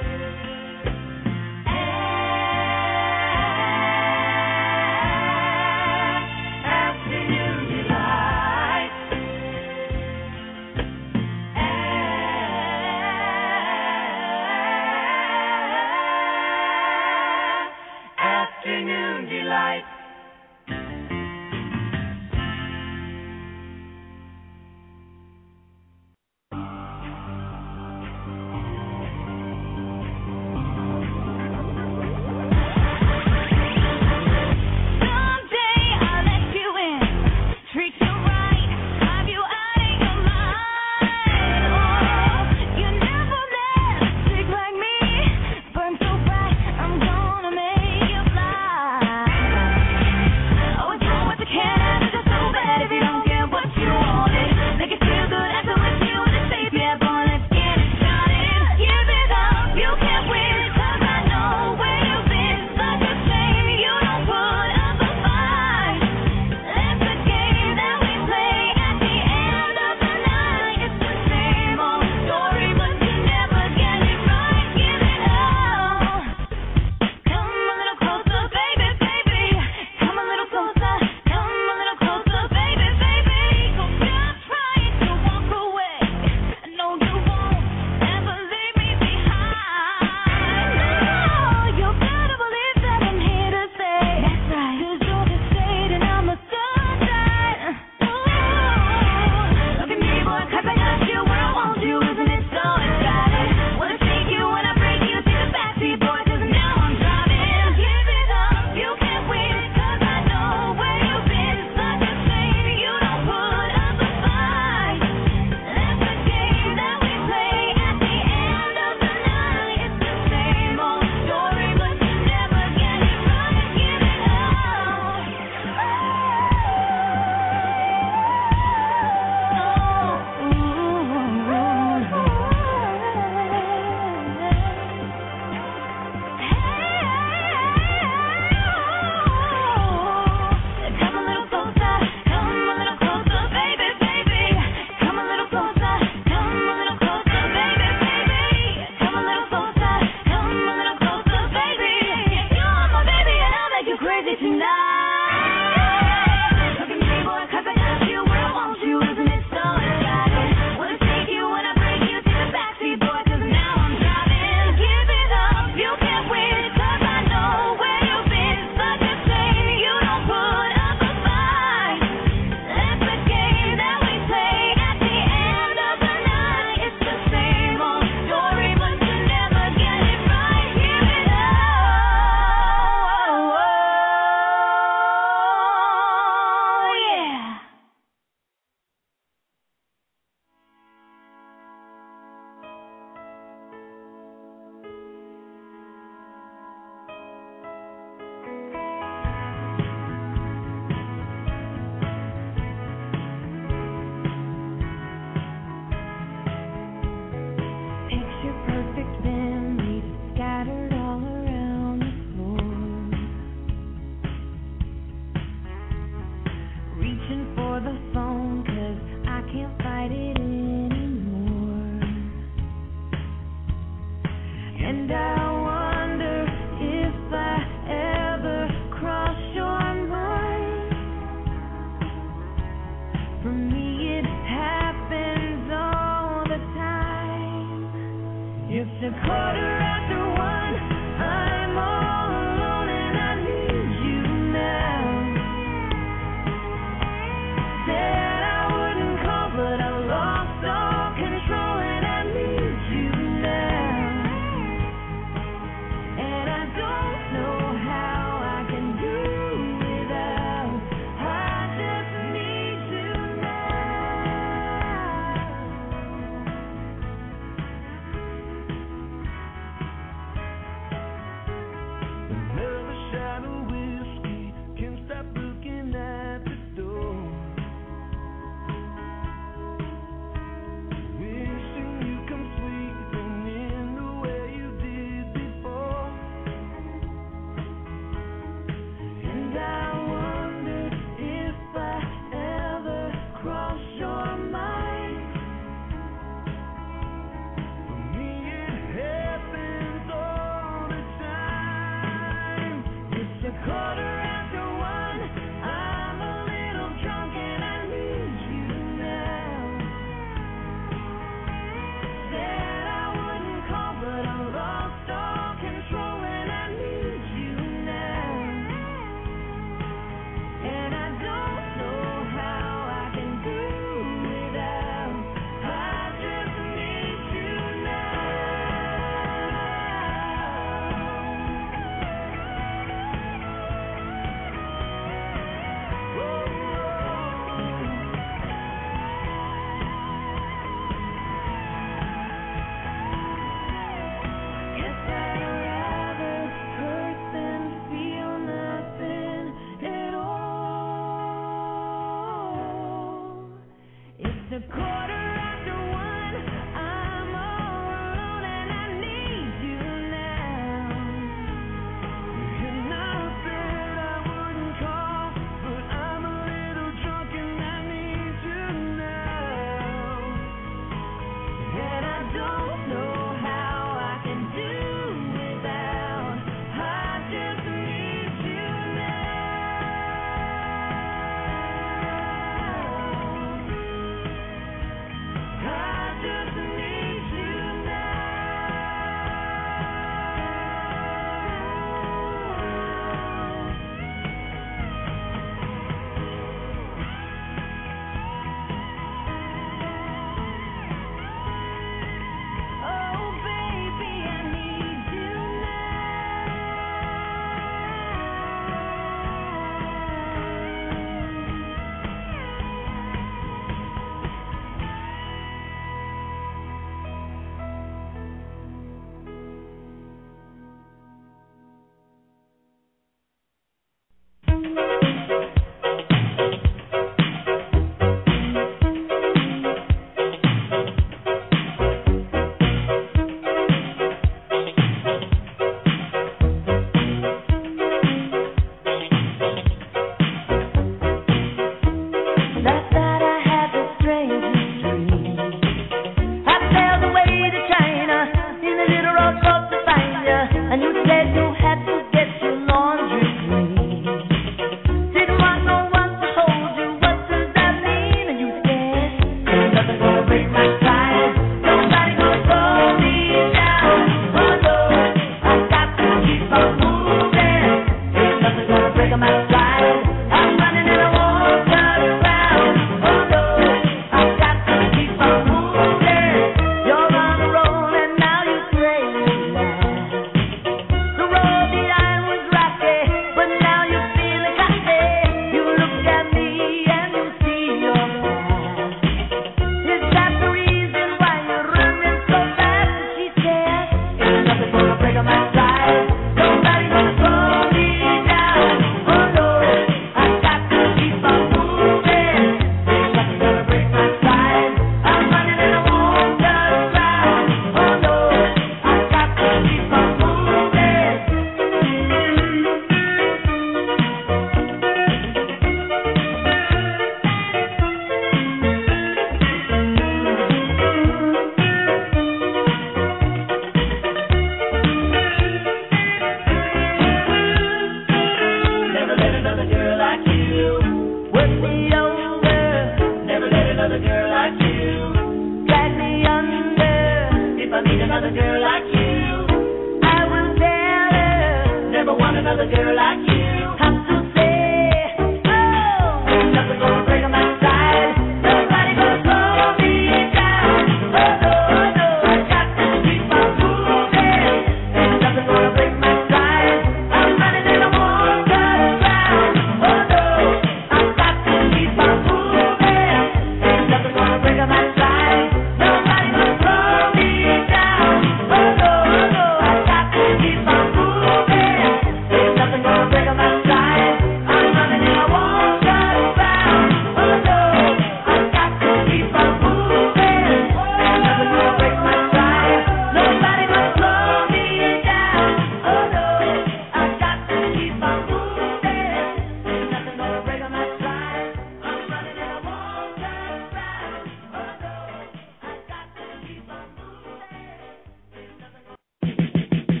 another girl like you. I will tell her, never want another girl like you. Have to say, oh, ain't nothing gonna break on my side. Nobody gonna slow me down. Oh no, I got to keep on moving. Ain't nothing gonna break my side. I'm running and I won't turn around. Oh no, I got to keep on moving. Ain't nothing gonna break on my side. Nobody gonna slow me down. Oh no, I got to keep on moving. Ain't nothing gonna break on my side. I'm running and I won't turn around. Oh no, I got to keep on moving. Ain't nothing gonna break my side. Nobody gonna slow me down. Oh no, I got to keep on moving. Ain't nothing gonna break on my side. I'm running and I won't turn around. Oh no, I got to keep on moving. Ain't nothing gonna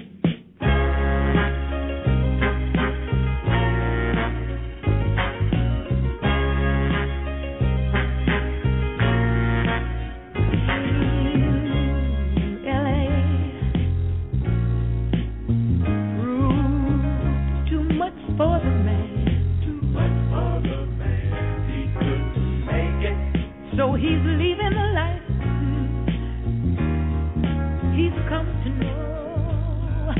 too much for the man. Too much for the man. He couldn't make it. So he's leaving the life he's come to know.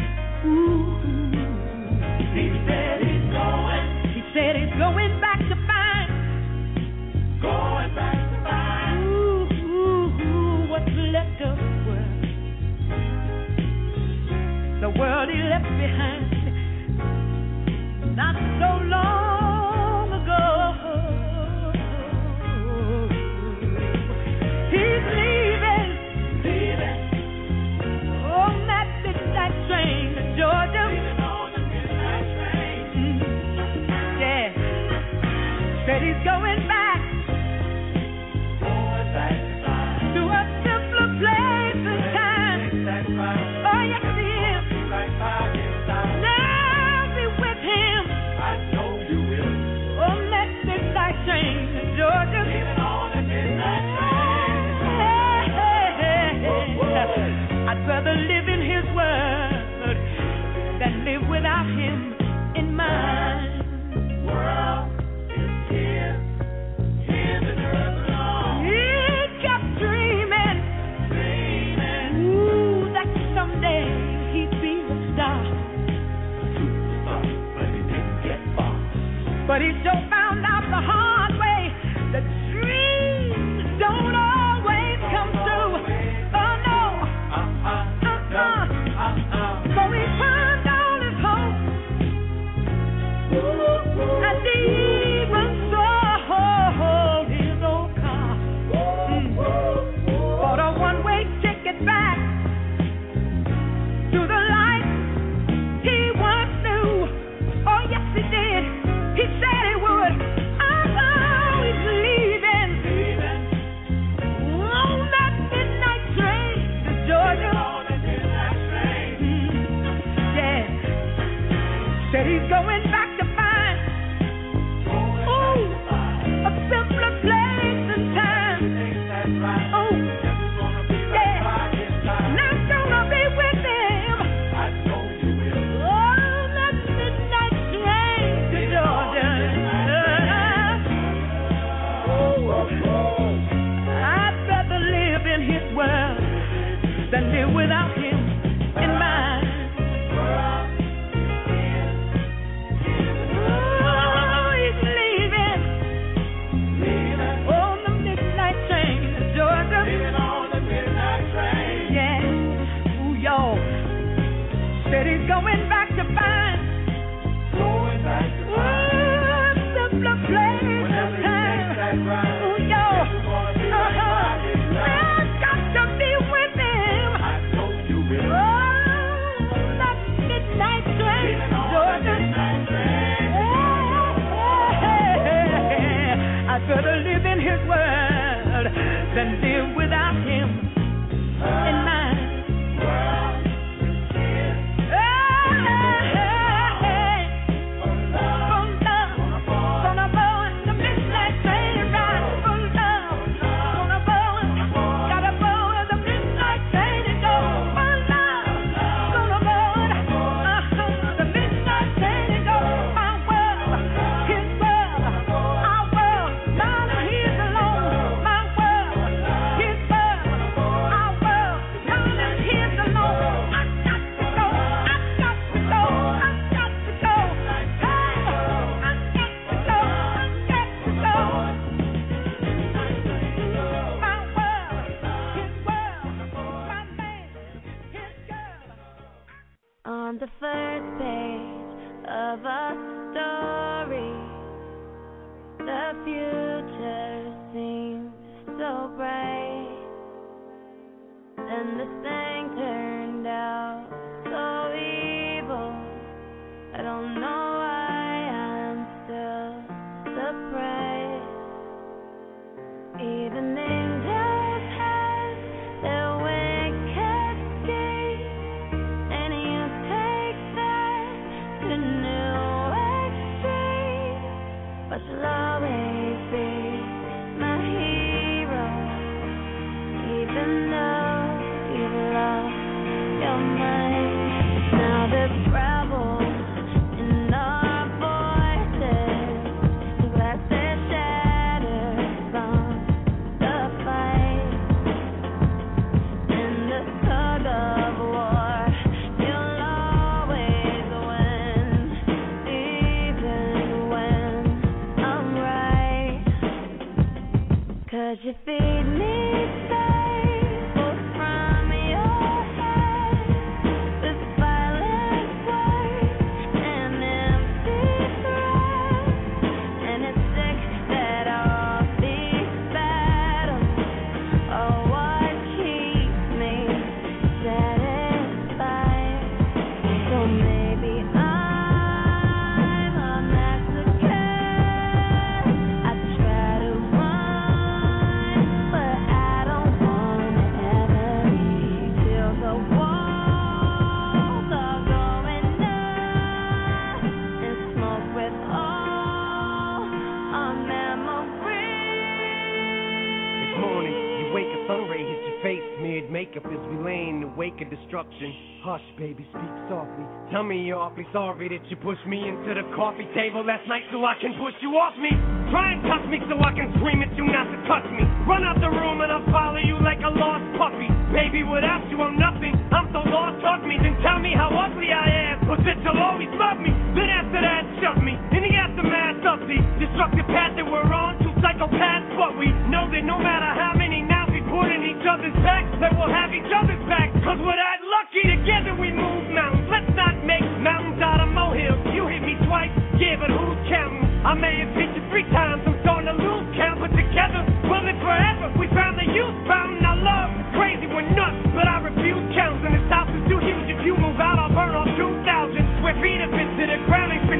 He said he's going. He said he's going back to find. Going back to find. What's left of the world. The world he left behind not so long ago. He's leaving on that midnight train to Georgia. Leaving on the midnight train. Yeah. Said he's going back. Going back to a simpler place and time. Oh yes he is. Now be with him. I know you will. On that midnight train to Georgia. Leaving on the midnight train. I'd rather live in his word than live without him in mine. World is here. Here's the earth alone. He kept dreaming. Ooh, that someday he'd be a star. But he didn't get far. But he sure found out the hard way that dreams don't always come true. Oh no. So he turned down his home. And even sold his old car. Bought a one-way ticket back to the life he once knew. Oh yes he did. He said he would. Oh, he's leaving on that midnight train to Georgia. Yeah. Said he's going back to find a simpler place and time. Oh, yeah. Not gonna be with him. On that midnight train to Georgia. I'd rather live in his world than live without him in mine. Oh, he's leaving on the midnight train to Georgia. Yeah. Ooh, y'all. Said he's going back to find a simpler place and time. Ooh, y'all. I've got to be with him. Oh, that midnight train to Georgia. I'd rather live in his world than live without him in mine. Gonna board the midnight train ride for love. Gonna board, gotta board the midnight train and go for of a story. The future seems so bright, and this thing turned out so evil. I don't know why I'm still surprised. Even angels have their wicked deeds, and you take that to new extremes. But you'll always be my hero, even though you've lost your mind. Now there's gravel in our voices, the glass that shatters from the fight, and the tug of war. You'll always win, even when I'm right. 'Cause you feed me staples from your head with violent words and empty threats, and it's sick that all these battles are what keeps me satisfied. So maybe I'm a masochist. I try to run, but I don't wanna ever leave till the walls are going up and smoke with all our memories. This morning, you wake up, sun ray hits your face, smeared makeup as we lay in the wake of destruction. Hush, baby, speak softly. Tell me you're awfully sorry that you pushed me into the coffee table last night so I can push you off me. Try and touch me so I can scream at you not to touch me. Run out the room and I'll follow you like a lost puppy. Baby, without you I'm nothing. I'm so lost, hug me, then tell me how ugly I am, or that you'll always love me. Then after that, shove me in the aftermath of the destructive path that we're on. Two psychopaths, but we know that no matter how many nouns we put in each other's backs, that we'll have each other's back. 'Cause we're that lucky, together we move mountains. Let's not make mountains out of molehills. You hit me twice, yeah, but who's counting? I may have hit you 3 times, I'm starting to lose count, but together we'll live forever. We found the youth fountain, our love is crazy, we're nuts, but I refuse counts. And this house is too huge, if you move out, I'll burn off 2,000 square feet of it to the ground. It's been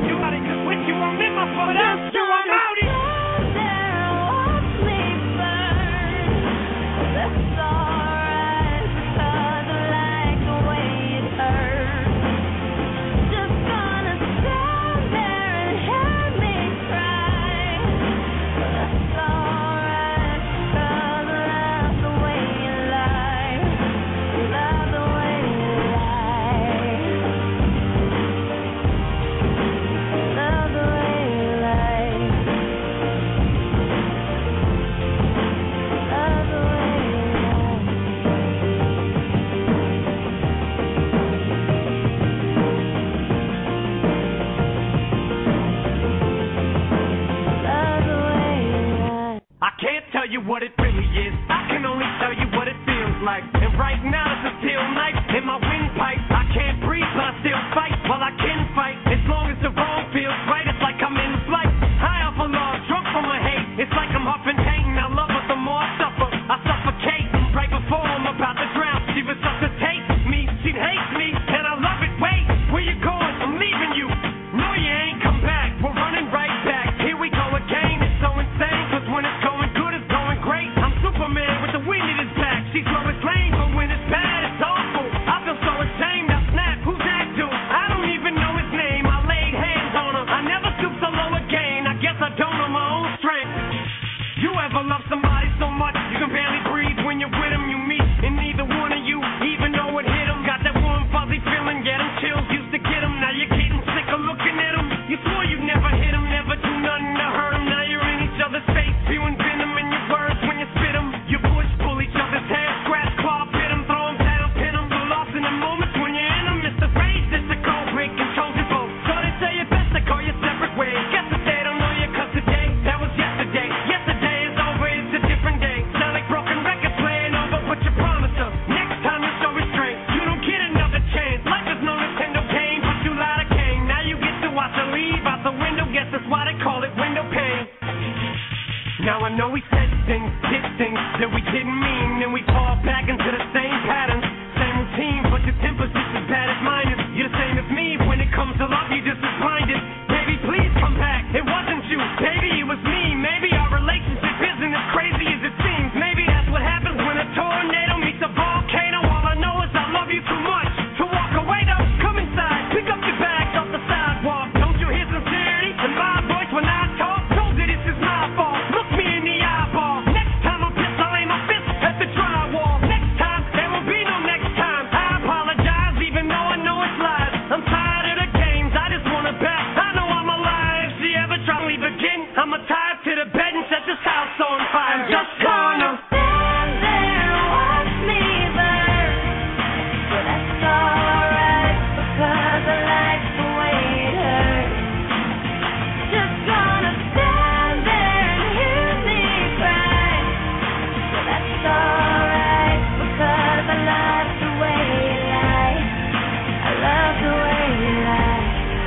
know we said things, did things that we didn't mean, and we fall back into the same patterns, same routine, but your temper's just as bad as mine is. You're the same as me, when it comes to love, you just as blinded. Baby, please come back, it wasn't you, baby, it was me. Maybe our relationship isn't as crazy as it seems. Maybe that's what happens when a tornado meets a volcano. All I know is I love you too much to walk away though. Come inside, pick up your bags off the sidewalk. Don't you hear sincerity in my voice when I talk? Told you this is my fault, look me in the eyeball. Next time I'm pissed, I'll aim my fist at the drywall. Next time, there will be no next time. I apologize even though I know it's lies. I'm tired of the games, I just want it back. I know I'm alive, if she ever try to leave again, I'ma tie her to the bed and set this house on fire. I'm just gonna stand there and watch me burn, but that's alright because I like the way it hurts. Just gonna stand there and hear me cry, but that's alright because I love the way you lie. I love the way you lie.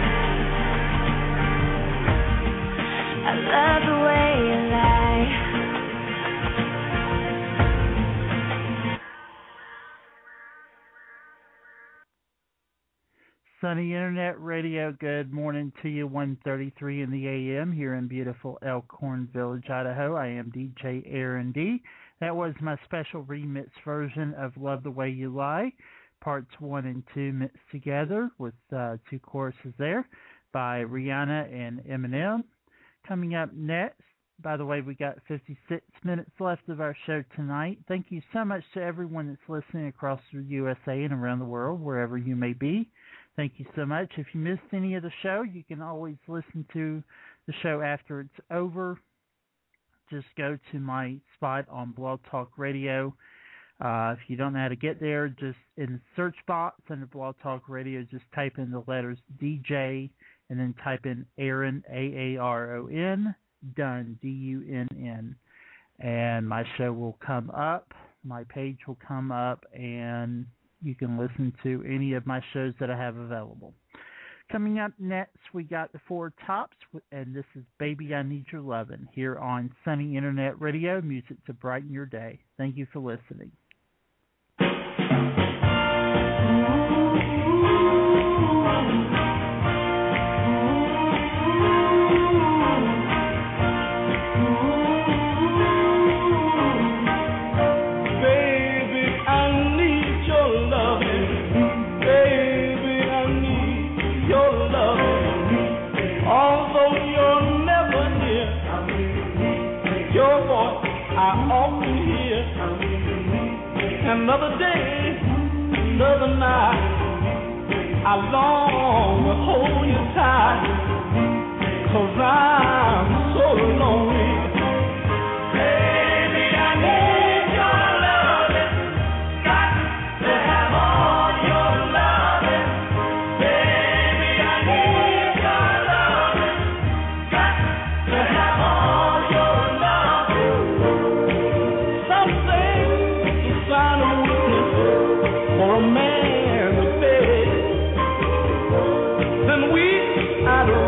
I love the way you lie. Sunny Internet Radio, good morning to you, 1:33 in the a.m. here in beautiful Elkhorn Village, Idaho. I am DJ Aaron D. That was my special remix version of Love the Way You Lie, parts 1 and 2 mixed together with 2 choruses there by Rihanna and Eminem. Coming up next, by the way, we got 56 minutes left of our show tonight. Thank you so much to everyone that's listening across the USA and around the world, wherever you may be. Thank you so much. If you missed any of the show, you can always listen to the show after it's over. Just go to my spot on Blog Talk Radio. If you don't know how to get there, just in the search box under Blog Talk Radio, just type in the letters DJ and then type in Aaron, Aaron, Dunn, Dunn. And my show will come up. My page will come up, and you can listen to any of my shows that I have available. Coming up next, we got the Four Tops, and this is Baby I Need Your Lovin' here on Sunny Internet Radio, music to brighten your day. Thank you for listening. Another day, another night, I long to hold you tight, 'cause I'm so lonely. Baby, I need your loving, got to have all your loving. Baby, I need your loving, got to have all your loving. Some say it's a sign of weakness for a man to beg. Then weak, I'd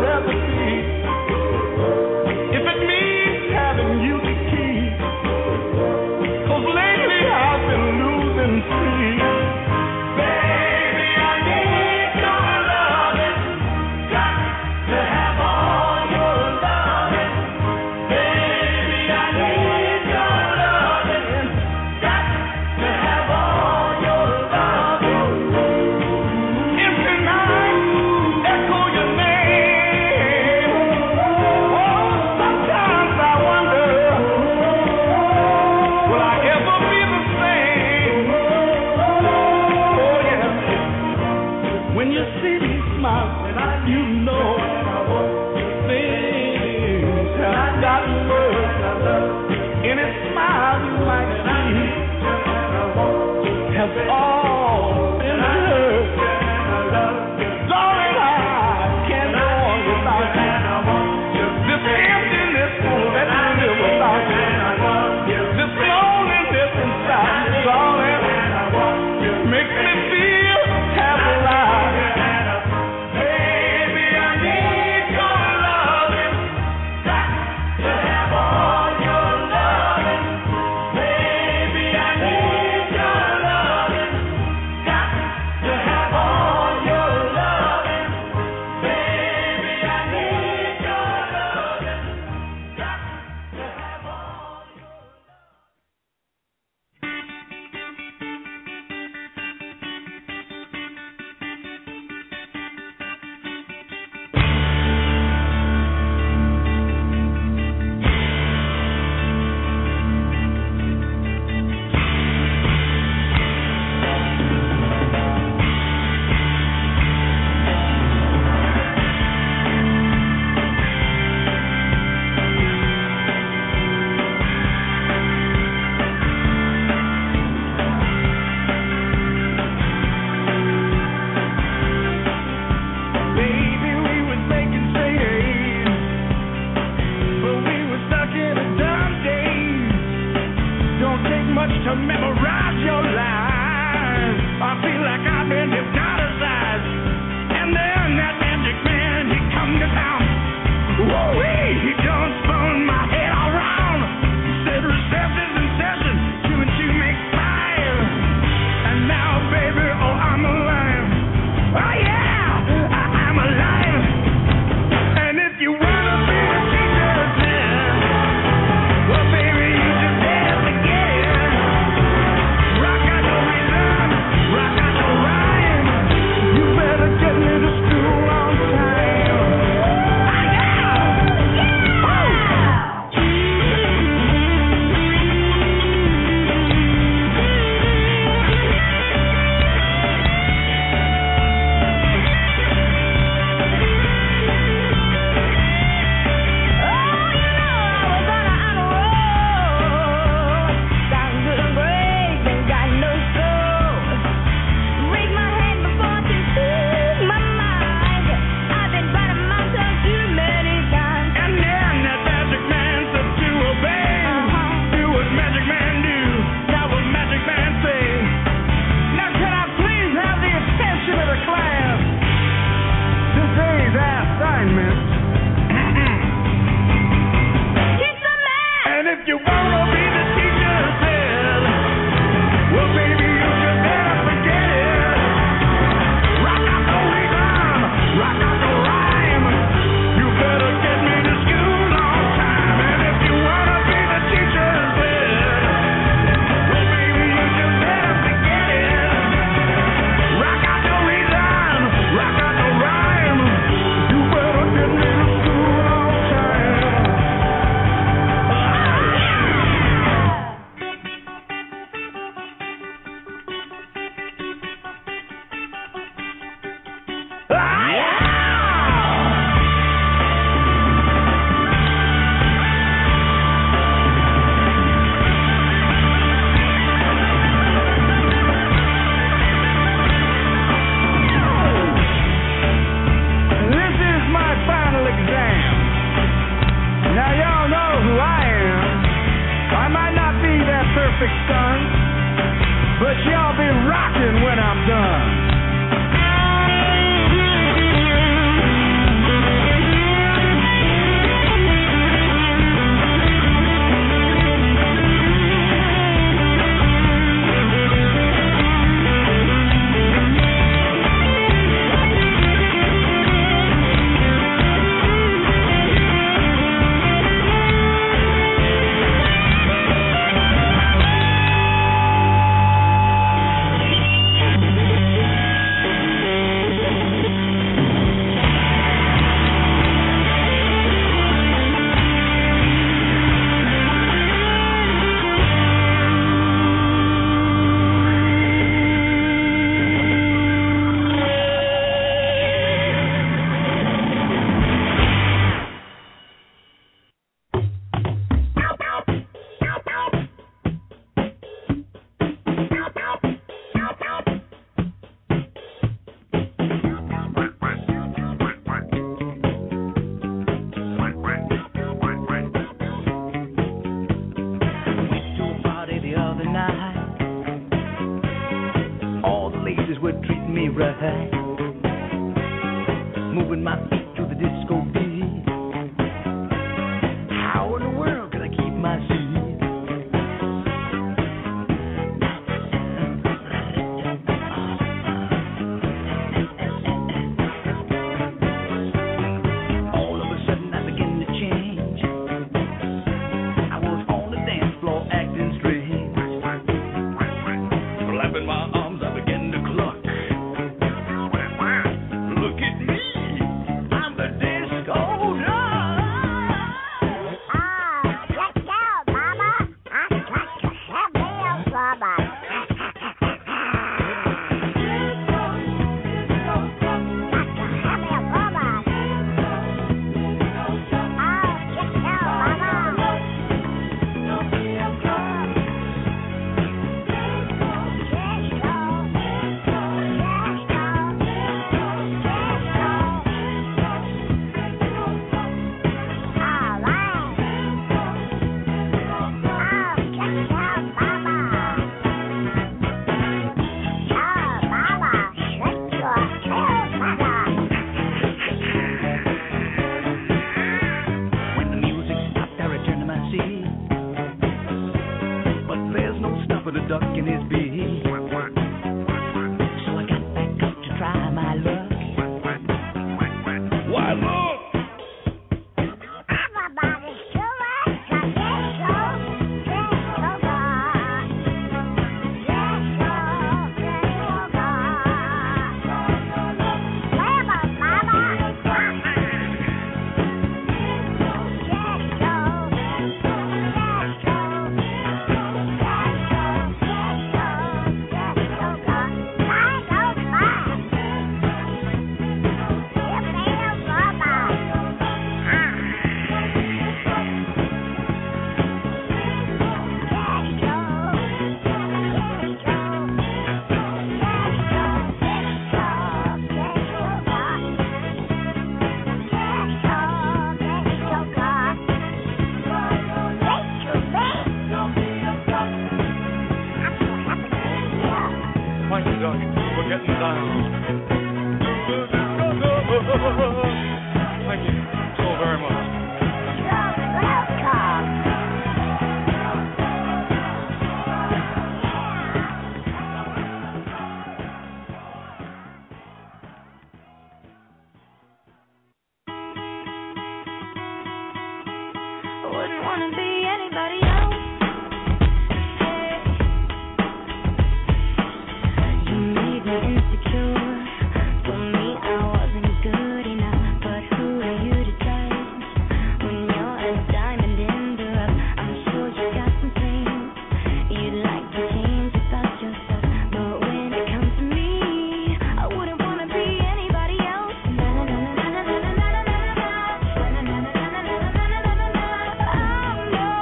right. Moving my feet to the disco beat. How in the world can I keep my seat? All of a sudden I begin to change. I was on the dance floor acting strange. Flapping my arms, I began to cluck. Look at me, I'm the disco duck. Check out, Mama. I'm got to have me a rubber. When the music stopped, I returned to my seat. But there's no stopping a duck in his beat. So I got back up to try my luck. Why look? Everybody's doing the disco, disco god. Disco, disco god. Mama, Mama. Thank you, Doug, for getting down. Thank you so very much. I wouldn't want to be anybody else. You made me insecure. For me, I wasn't good enough. But who are you to judge? When you're a diamond in the rough, I'm sure you got some things you'd like to change about yourself. But when it comes to me, I wouldn't want to be anybody else. Na na na na na na na na na na na na na na na na na na na. I'm yours.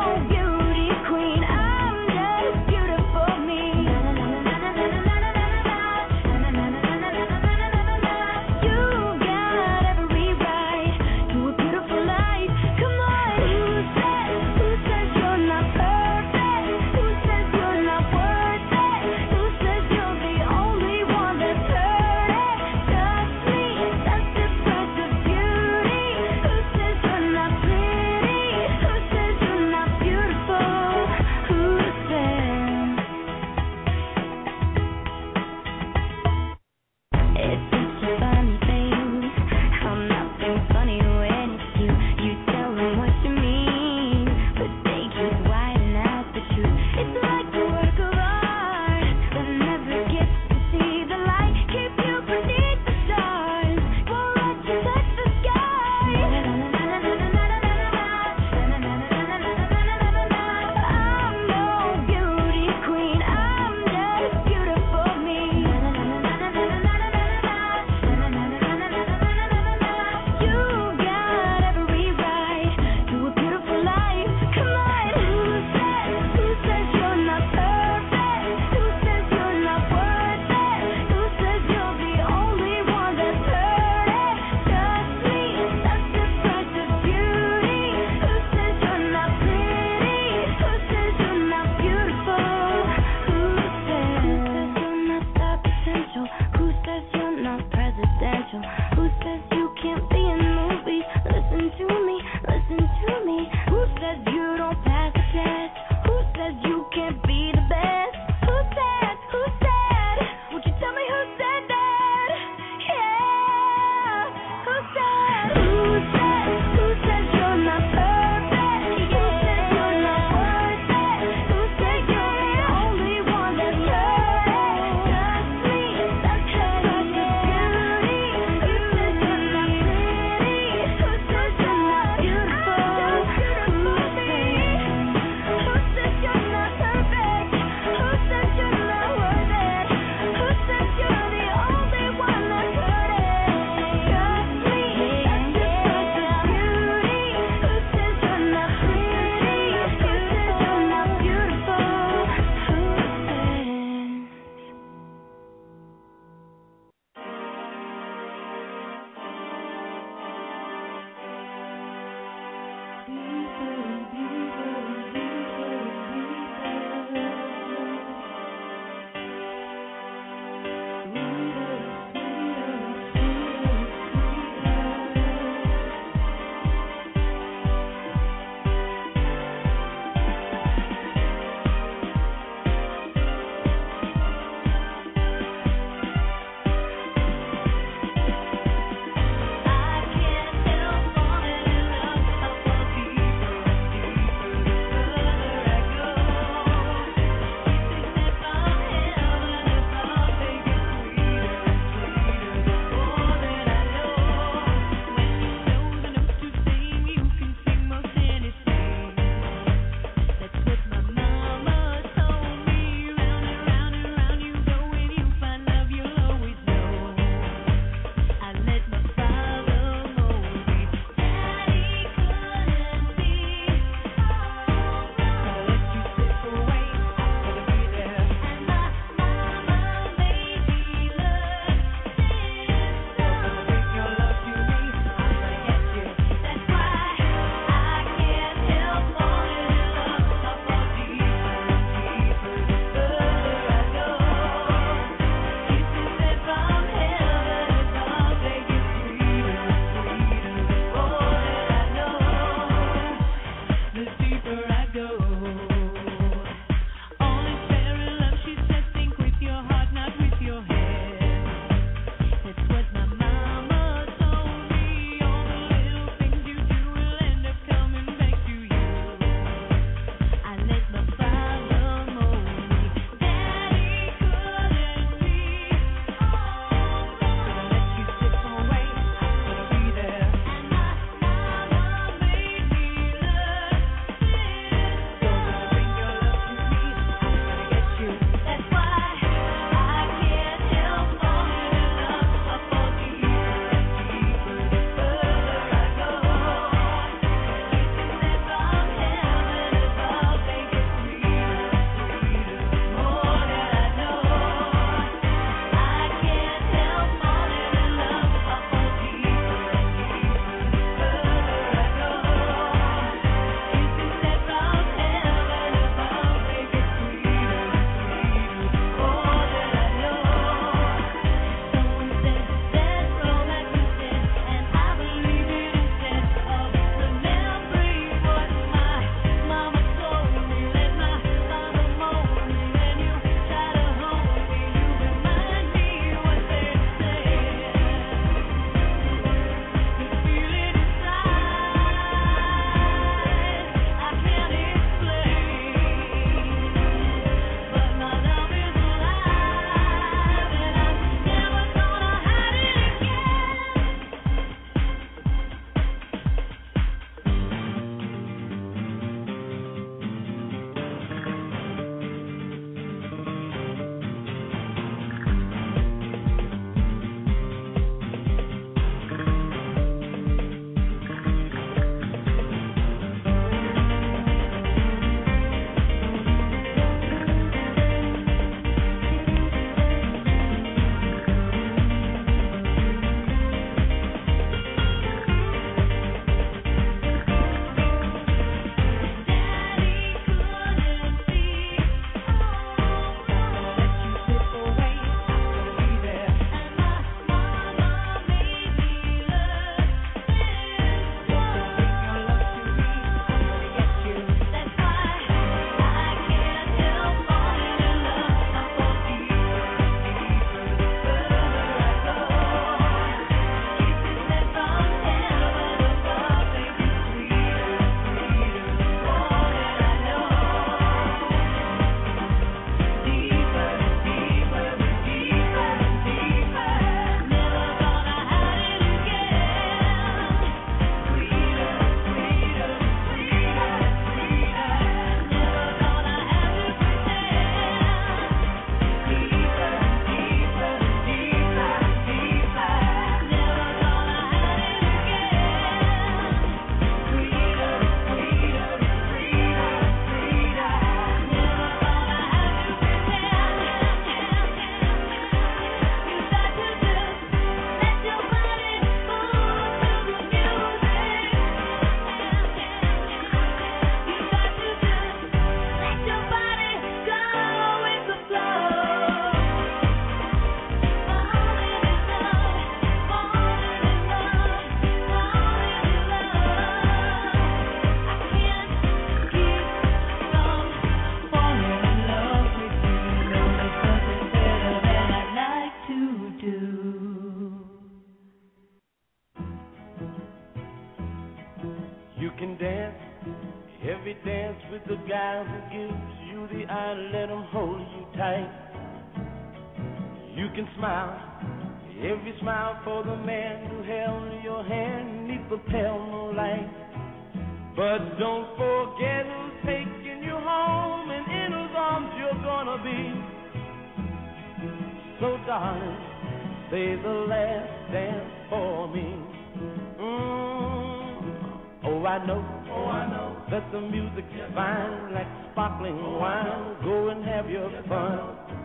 I can't help falling in love with You can dance every dance with the guy who gives you the eye, let him hold you tight. You can smile every smile for the man who held your hand neath the pale moonlight. But don't forget who's taking you home and in whose arms you're gonna be. So darling, say the last dance for me. Oh, I know that the music's fine like sparkling wine. Go and have your fun.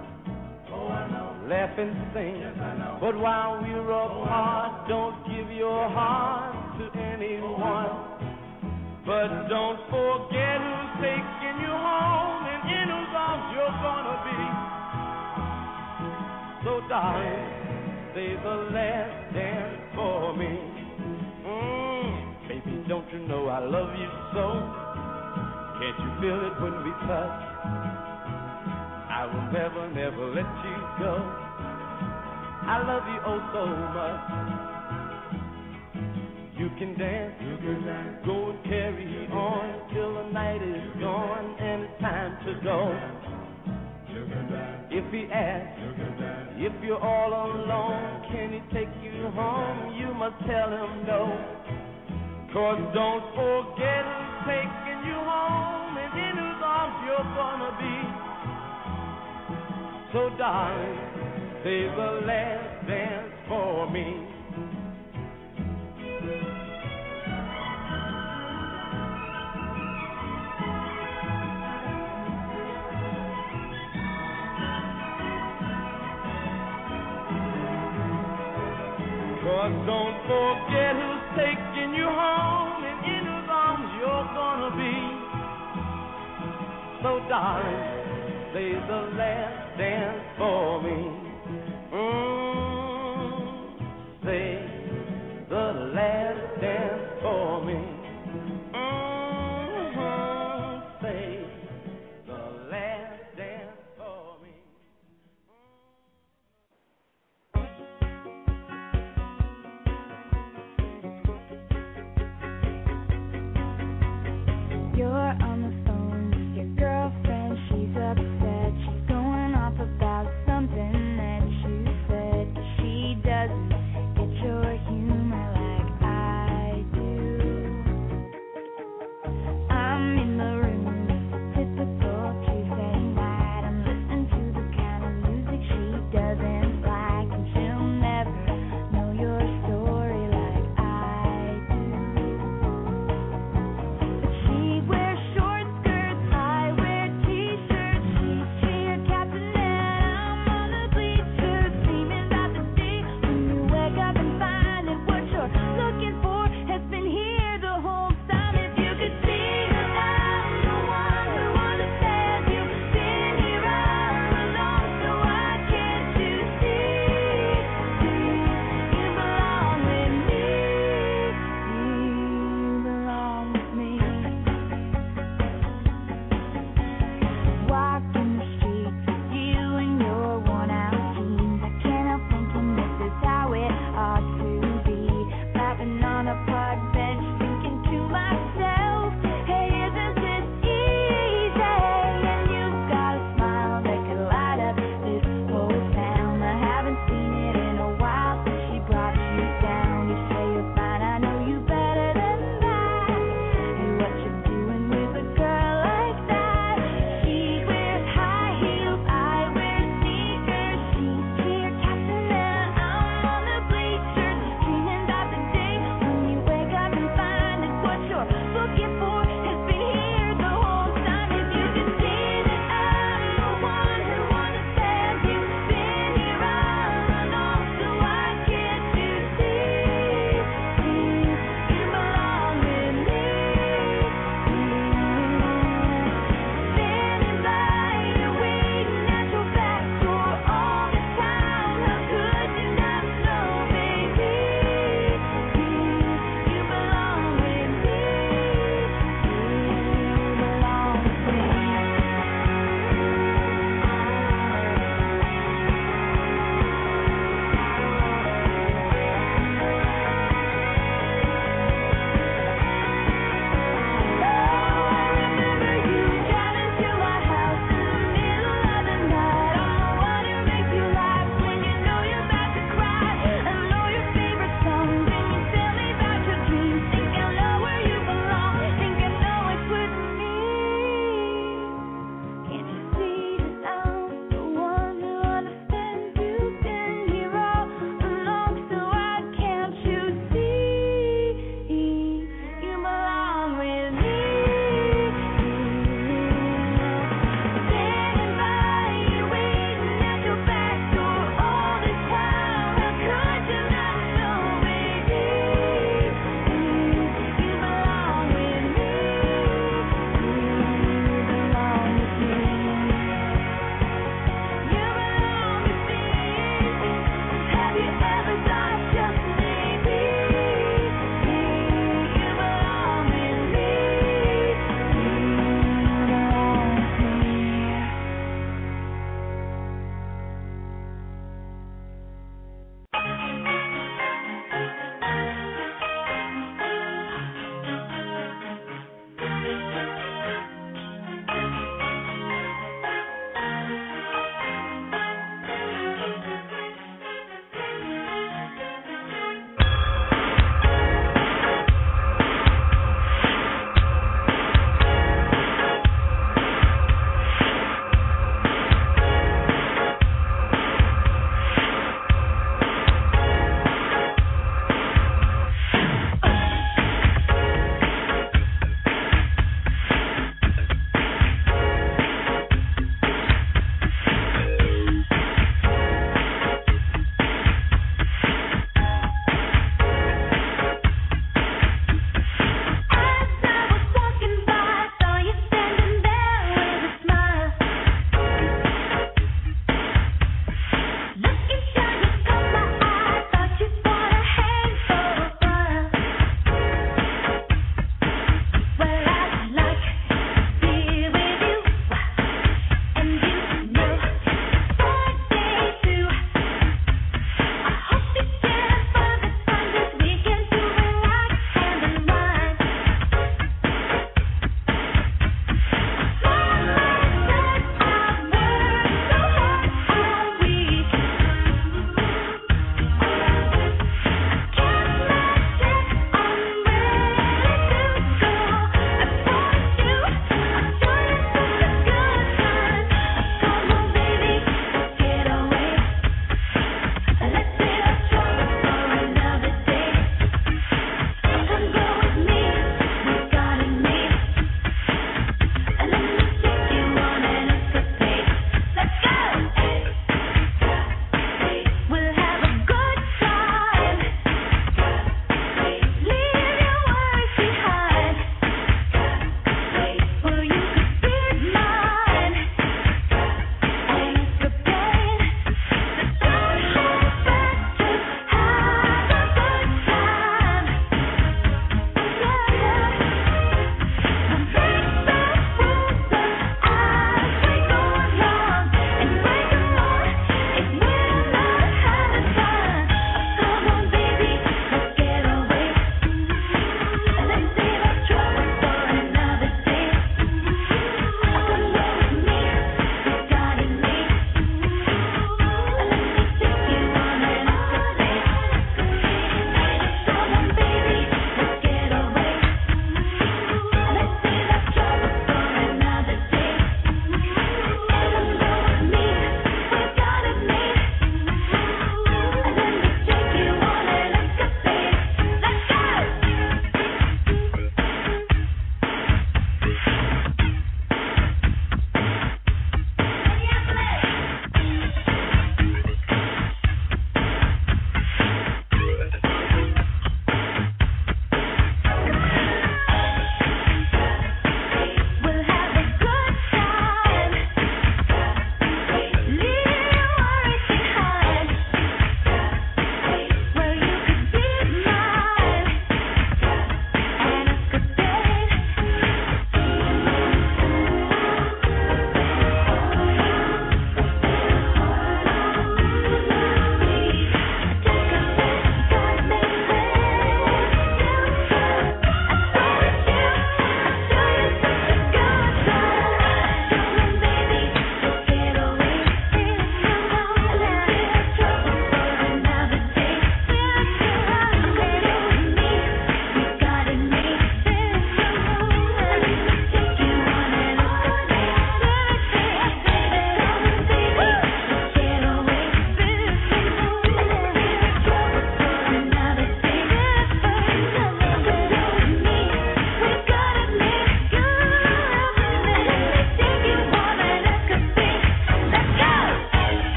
Laugh and sing. But while we're apart, don't give your heart to anyone. But don't forget who's taking you home and in whose arms you're gonna be. So darling, say the last dance for me. Baby, don't you know I love you so? Can't you feel it when we touch? I will never, never let you go. I love you oh so much. You can dance, go and carry on till the night is gone and it's time to go. If he asks, if you're all alone, can he take you home? You must tell him no. 'Cause don't forget who's taking you home and in whose arms you're gonna be. So darling, say the last dance for me. Cause don't forget who's taking you home and in whose arms you're gonna be. So darling, say the last dance for me. Say the last dance for me. Say the last dance for me. You're on the phone with your girlfriend, she's upset, she's going off about something that you said. She doesn't get your humor like I do. I'm in the room, typical Tuesday night. I'm listening to the kind of music she doesn't like, and she'll never know your story like I do. But she wears short skirts, I wear t-shirts. She's cheer captain and I'm on the bleachers, dreaming about the day when you wake up and find that what you're looking for has been here the whole time. If you could see that I'm the one who understands you, been here all along, so why can't you see? You belong with me. You belong with me. Walking the streets with you and your worn-out jeans, I can't help thinking this is how it ought to be. Laughing on a park bench, thinking to myself, hey, isn't this easy? And you've got a smile that could light up this whole town. I haven't seen it in a while since she brought you down. You say you're fine, I know you better than that. Hey, what you doing with a girl like that? She wears high heels, I wear sneakers. She's cheer captain and I'm on the bleachers, dreaming about the day when you wake up and find that what you're looking for has been here the whole time. If you could see that I'm the one who understands you, been here all along, so why can't you see? You belong with me. Standing by you, waiting at your back door all the time. How could you not know, baby? You belong with me.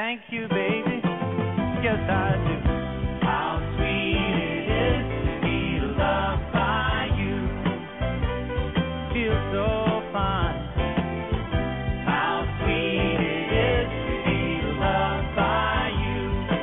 thank you, baby. Yes, I do. How sweet it is to be loved by you. Feels so fine. How sweet it is to be loved by you.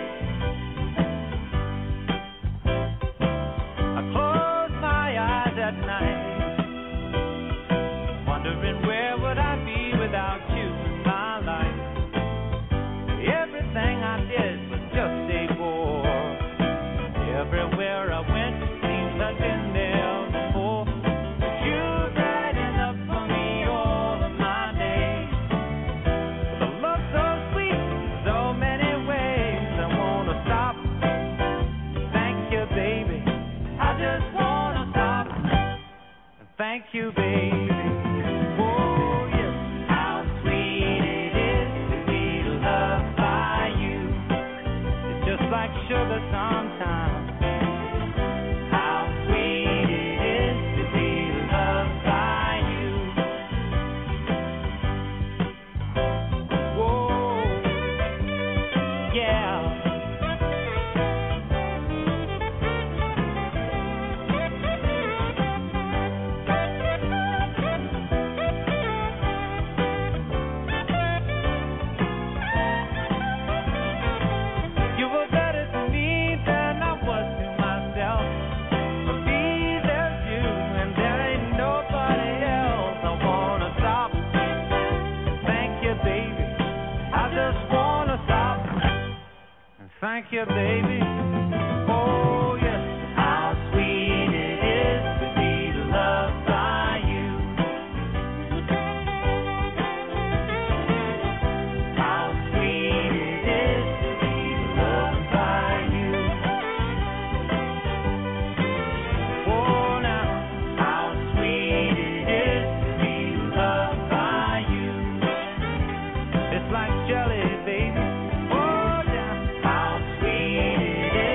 I close my eyes at night, wondering where would I be without you in my life. Everything I did was just a bore. Everywhere I went seems I'd been there before. But you brighten up for me all of my days. The love so sweet in so many ways. I wanna stop. Thank you, baby. I just wanna stop. Thank you, baby. Oh, yes. How sweet it is to be loved by you. It's just like sugar sometimes. How sweet it is to be loved by you. Whoa, yeah. You were better to me than I was to myself. For me, there's you, and there ain't nobody else. I wanna stop. Thank you, baby. I just wanna stop. Thank you, baby. Oh, yes. How sweet it is to be loved by you. How sweet it is to be loved by you. Oh, now, how sweet it is to be loved by you. It's like jelly, baby. Oh, yeah. How sweet it is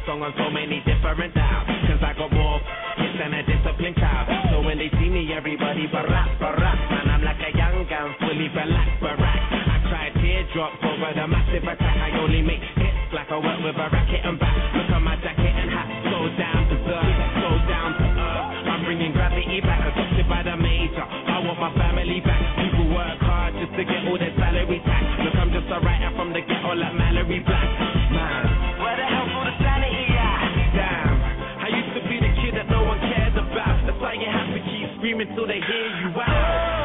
song on so many different dials. Cause I got more hits than a disciplined child. So when they see me, everybody barack. Man, I'm like a young gun, fully relaxed, barack. I try teardrops over the massive attack. I only make hits like I work with a racket and back. Look at my jacket and hat, so down to earth, so down to earth. I'm bringing gravity back, adopted by the major. I want my family back. People work hard just to get all their salary tax. Look, I'm just a writer from the ghetto like Mallory Black. Man, where the hell's all the sanity at? Damn, I used to be the kid that no one cares about. That's why you have to keep screaming till they hear you out.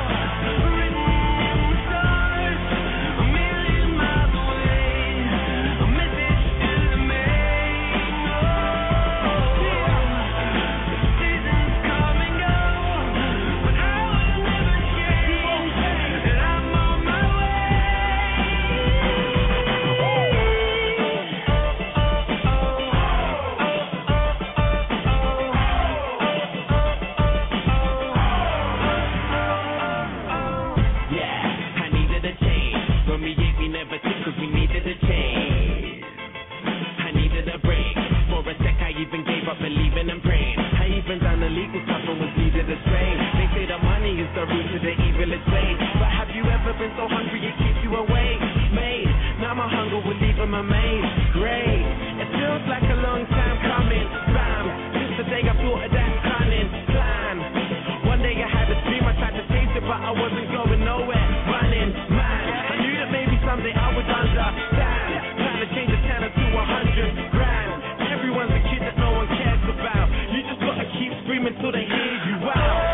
Believing and praying. I even done illegal stuff and was needed a train. They say the money is the root to the evil it's made. But have you ever been so hungry it keeps you awake? Mate, now my hunger will leave my maid. Great, it feels like a long time coming. Bam, since the day I thought of that cunning plan. One day I had a dream, I tried to chase it, but I wasn't going nowhere. Running, man, I knew that maybe someday I would understand. Trying to change the 10 to 100 grand. Everyone's a kid that no one cares about. You just gotta keep screaming till they hear you out.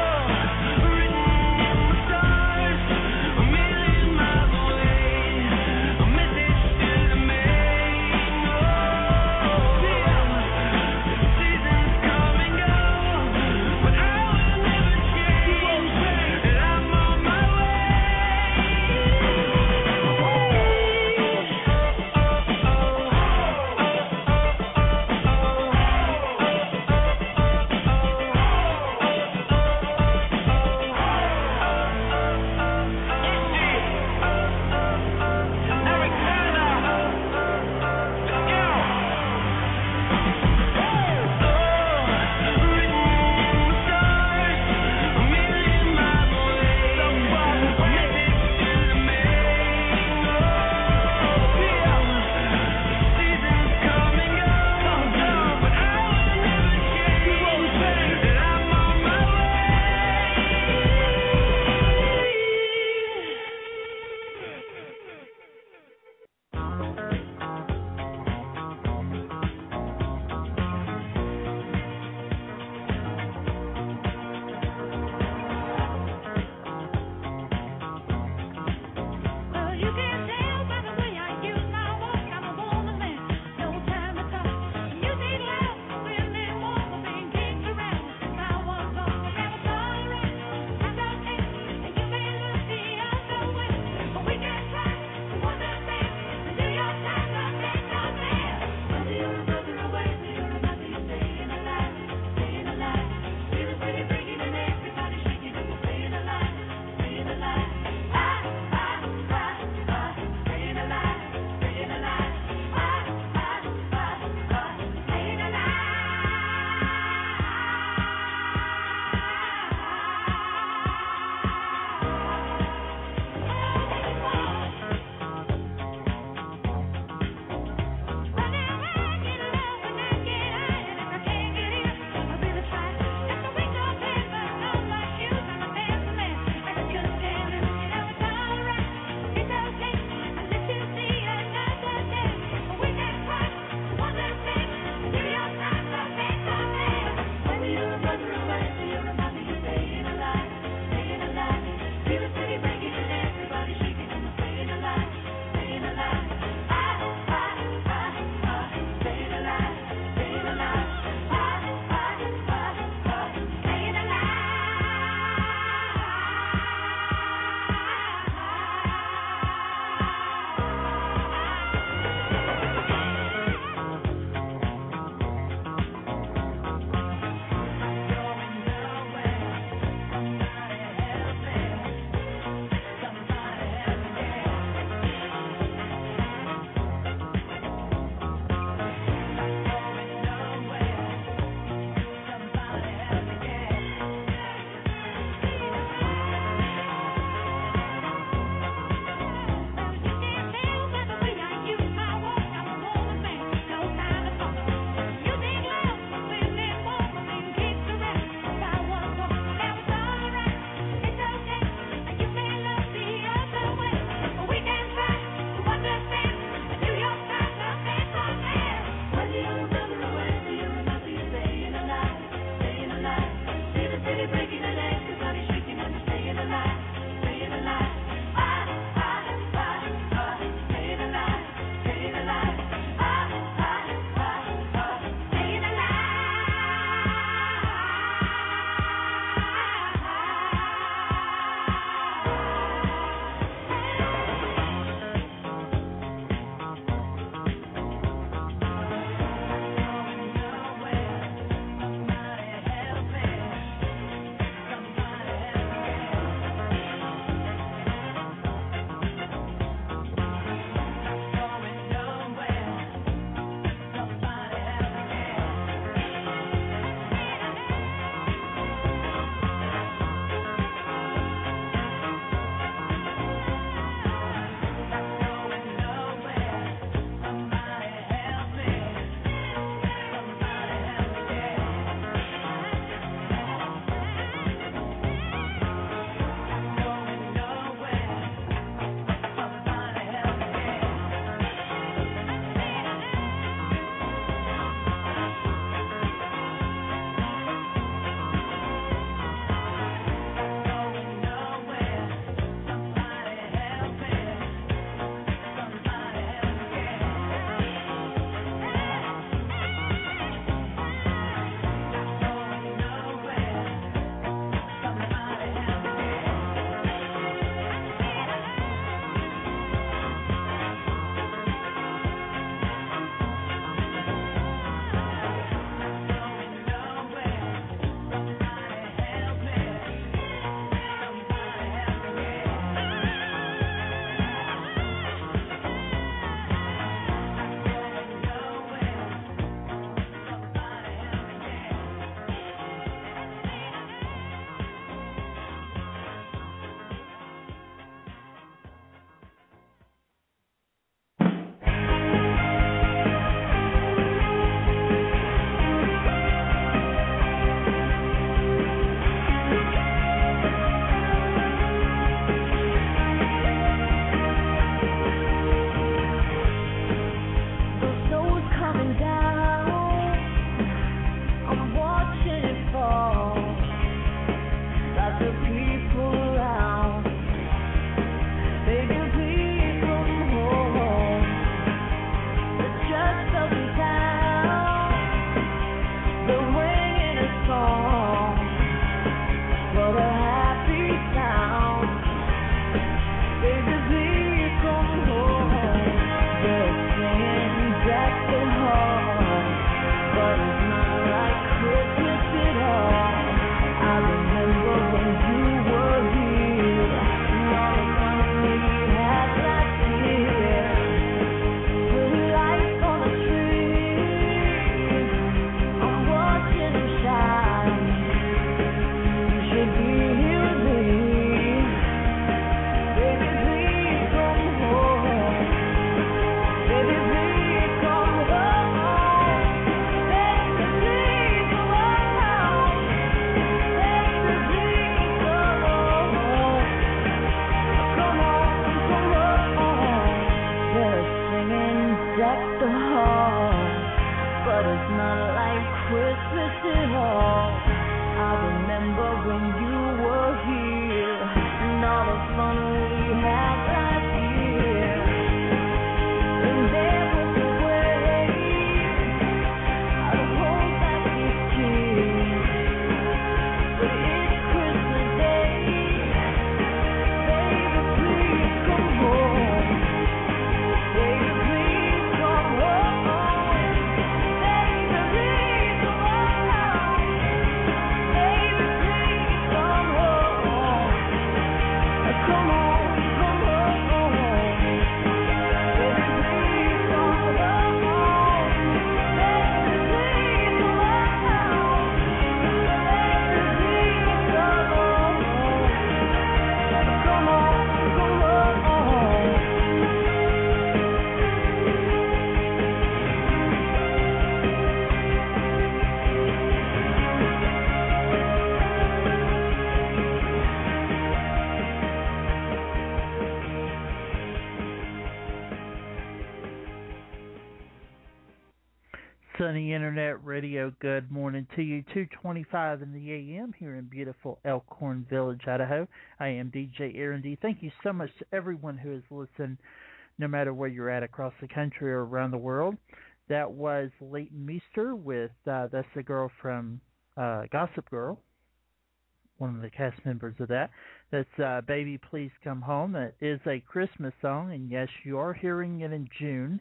Sunny Internet Radio, good morning to you. 2:25 in the a.m. here in beautiful Elkhorn Village, Idaho. I am DJ Aaron D. Thank you so much to everyone who has listened, no matter where you're at across the country or around the world. That was Leighton Meester with, that's the girl from Gossip Girl, one of the cast members of that. That's Baby Please Come Home. It is a Christmas song, and yes, you are hearing it in June.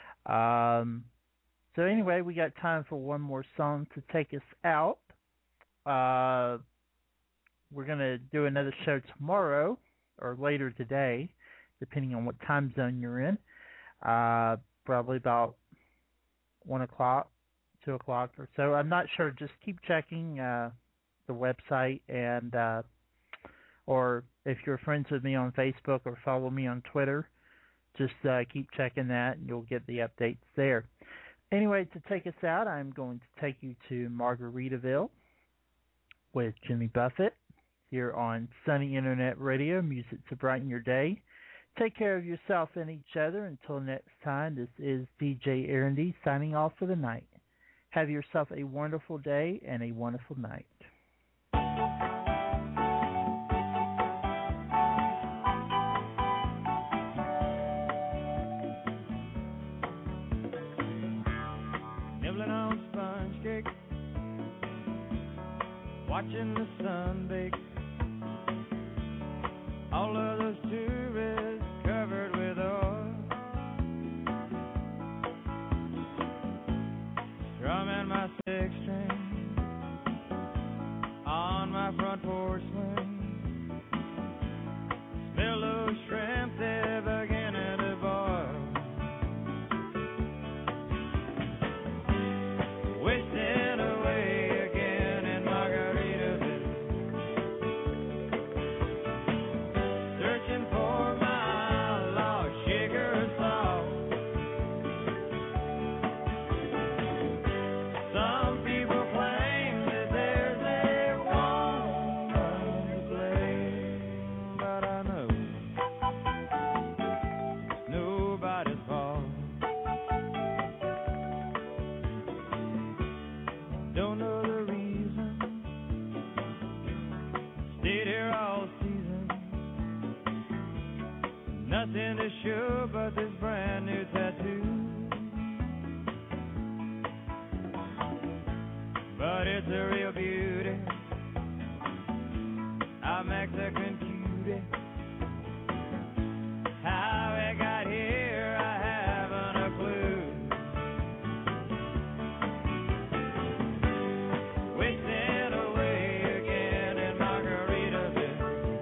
So anyway, we got time for one more song to take us out. We're going to do another show tomorrow or later today, depending on what time zone you're in. Probably about 1 o'clock, 2 o'clock or so. I'm not sure. Just keep checking the website, and or if you're friends with me on Facebook or follow me on Twitter, just keep checking that and you'll get the updates there. Anyway, to take us out, I'm going to take you to Margaritaville with Jimmy Buffett here on Sunny Internet Radio, music to brighten your day. Take care of yourself and each other. Until next time, this is DJ Aaron D. signing off for the night. Have yourself a wonderful day and a wonderful night. Watching the sun bake, all of those tourists covered with oil, strumming my six string on my front porch swing. Smell those shrimp, they're beginning to boil. Wasting away again in Margaritaville, searching for my lost sugar salt. Some people claim that there's a woman to blame, but I know it's nobody's fault. Don't know the reason, stayed here all season. Nothing to show but this brand new tattoo. But it's a real beauty, a Mexican cutie. How it got here, I haven't a clue. Wasting away again in Margaritaville,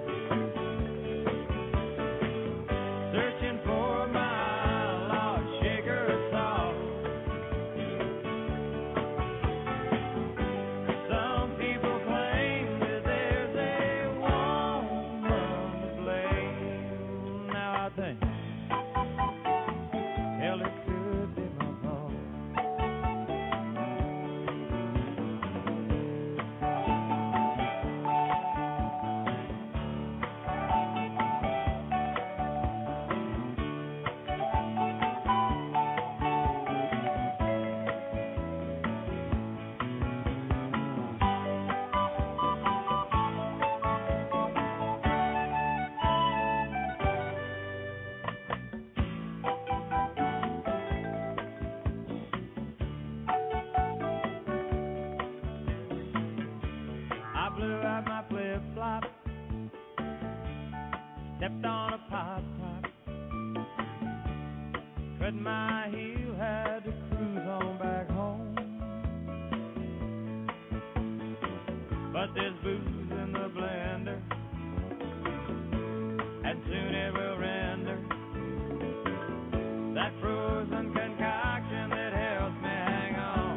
searching for my lost sugar salt. Some people claim that there's a woman to blame. Now I think, hell, it could be my fault. I blew out my flip-flop, stepped on a pop-top, cut my heel, had to cruise on back home. But there's booze in the blender, and soon it will render that frozen concoction that helps me hang on.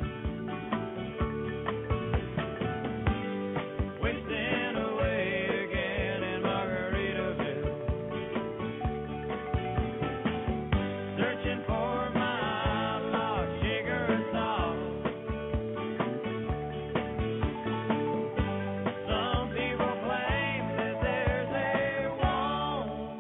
Wasting away again in Margaritaville, searching for my lost sugar salt. Some people claim that there's a woman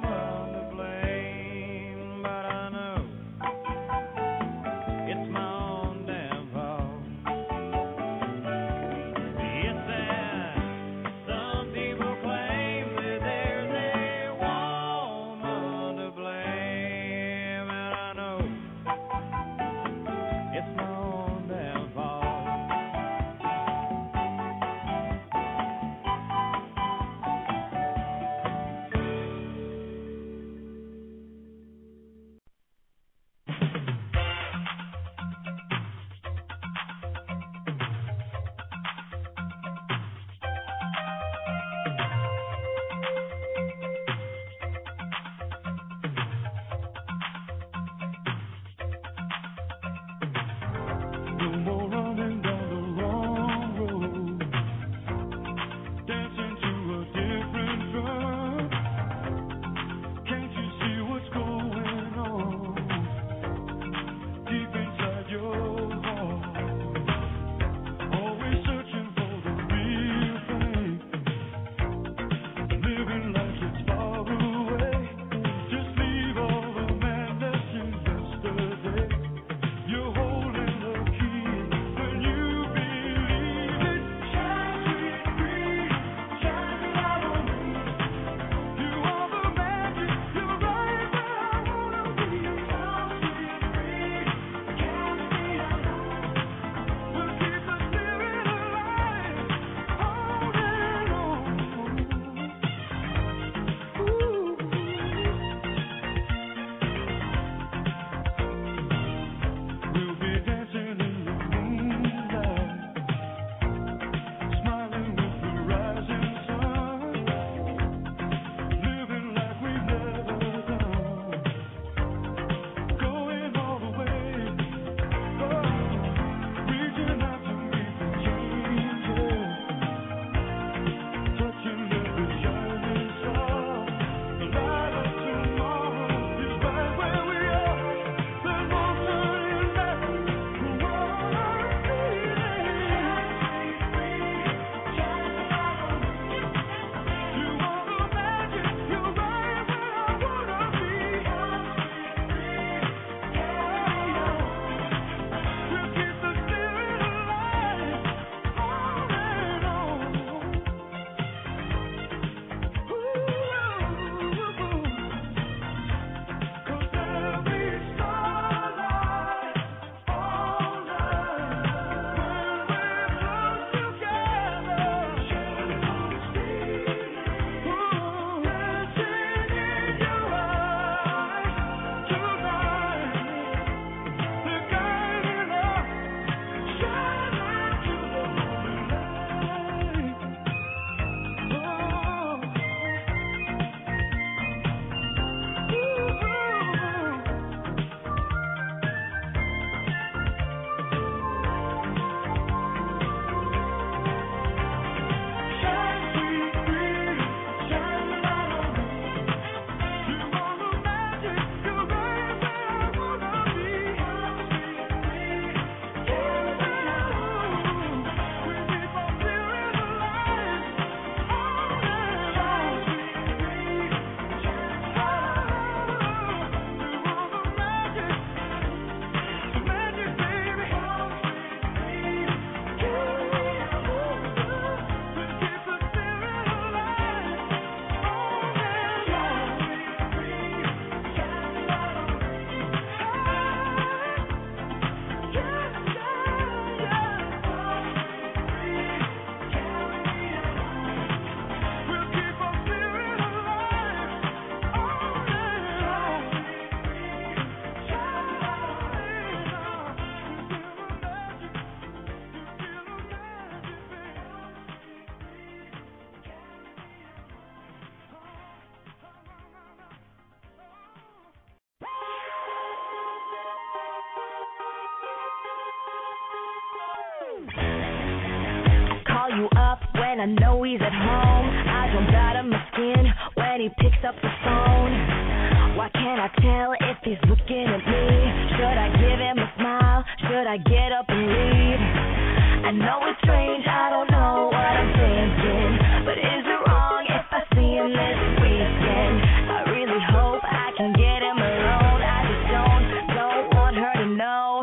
and I know he's at home. I jump out of my skin when he picks up the phone. Why can't I tell if he's looking at me? Should I give him a smile? Should I get up and leave? I know it's strange, I don't know what I'm thinking, but is it wrong if I see him this weekend? I really hope I can get him alone. I just don't want her to know.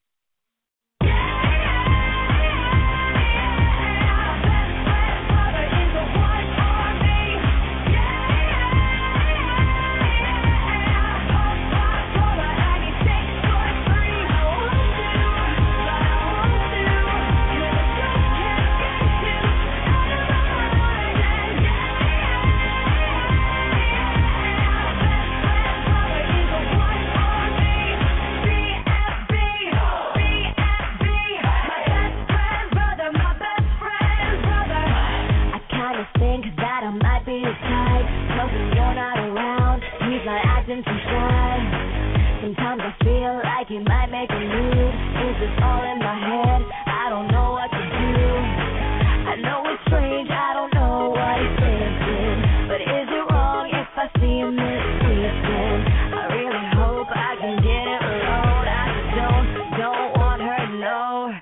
Sometimes I feel like he might make a move. Is this all in my head? I don't know what to do. I know it's strange, I don't know what he's thinking, but is it wrong if I see him this weekend? I really hope I can get it alone. I just don't want her to know.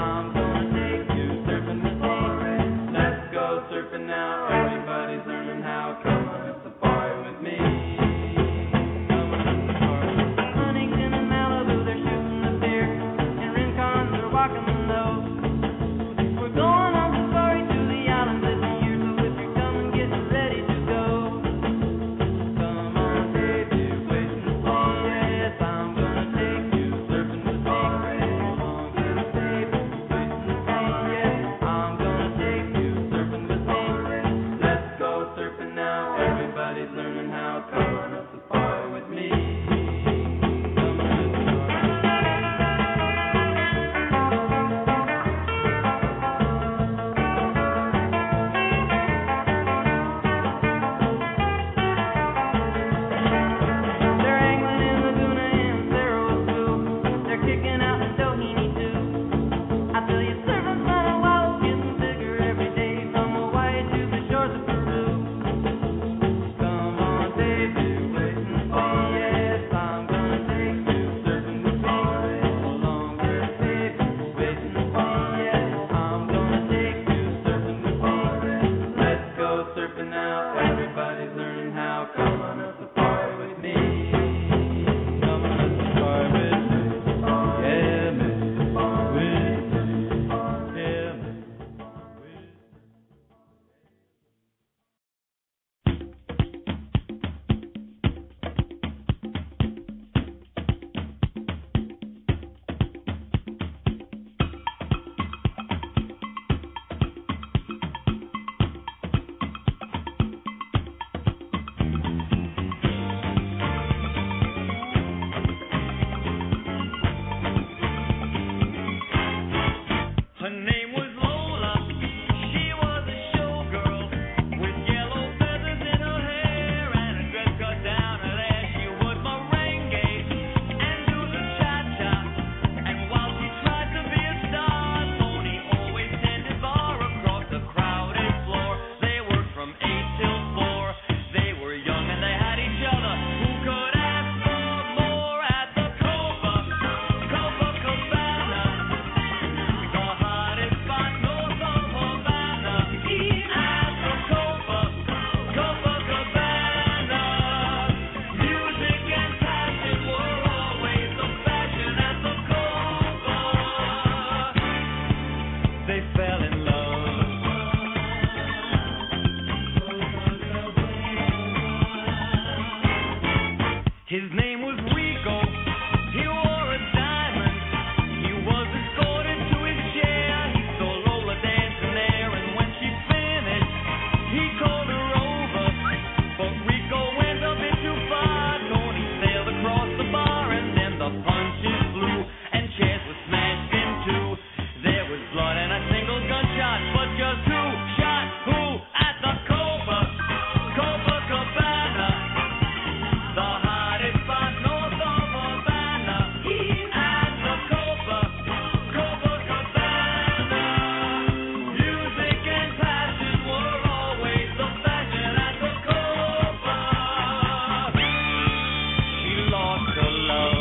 Everybody's learning how. His name was Rico. He wore a diamond. He was escorted to his chair. He saw Lola dancing there, and when she finished, he called her over. But Rico went a bit too far. Tony sailed across the bar, and then the punches flew, and chairs were smashed in two. There was blood and a single gunshot, but just who shot who at the Copacabana? The hottest spot north of Havana. At the Copacabana. Music and passion were always the fashion at the Copa. She lost her love.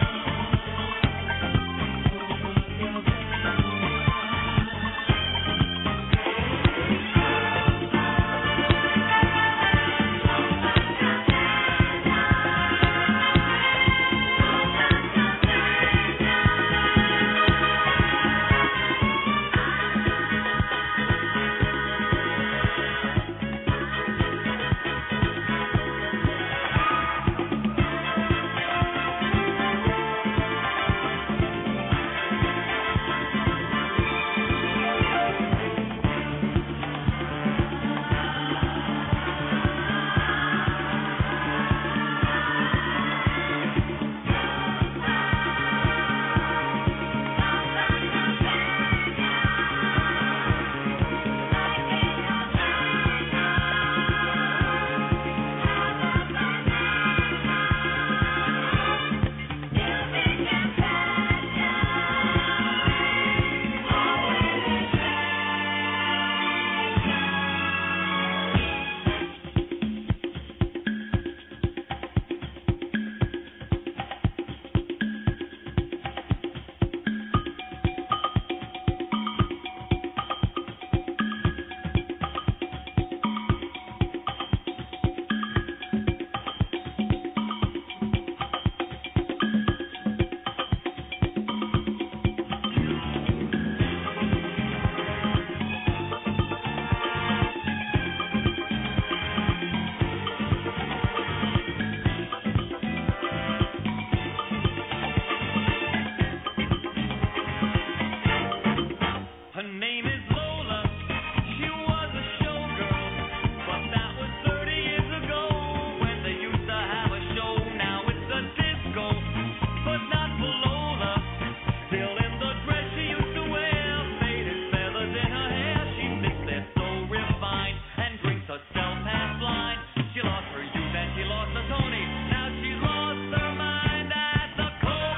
Her name is Lola. She was a showgirl, but that was 30 years ago when they used to have a show. Now it's a disco, but not for Lola. Still in the dress she used to wear, faded feathers in her hair. She missed it so refined and drinks herself half blind. She lost her youth and she lost her Tony. Now she's lost her mind at the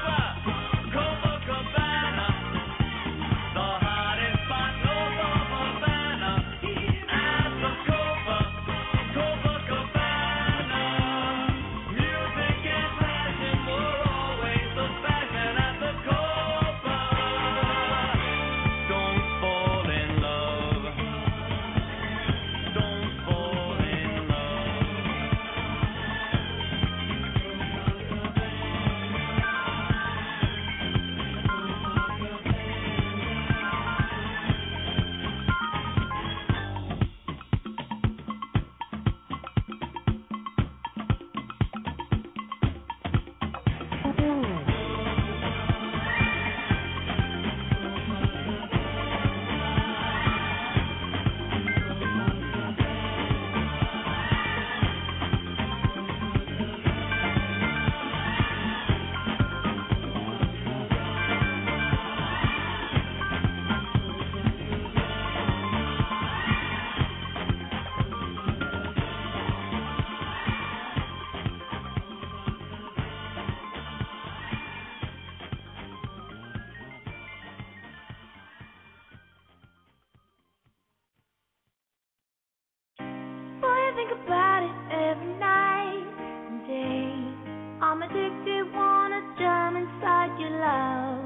Copacabana. The hottest spot north of Havana. At the Copacabana. Music and passion were always the fashion at the Copa. Don't fall in love. Don't fall in love. Boy, I think about it every night and day. I'm addicted, wanna jump inside your love.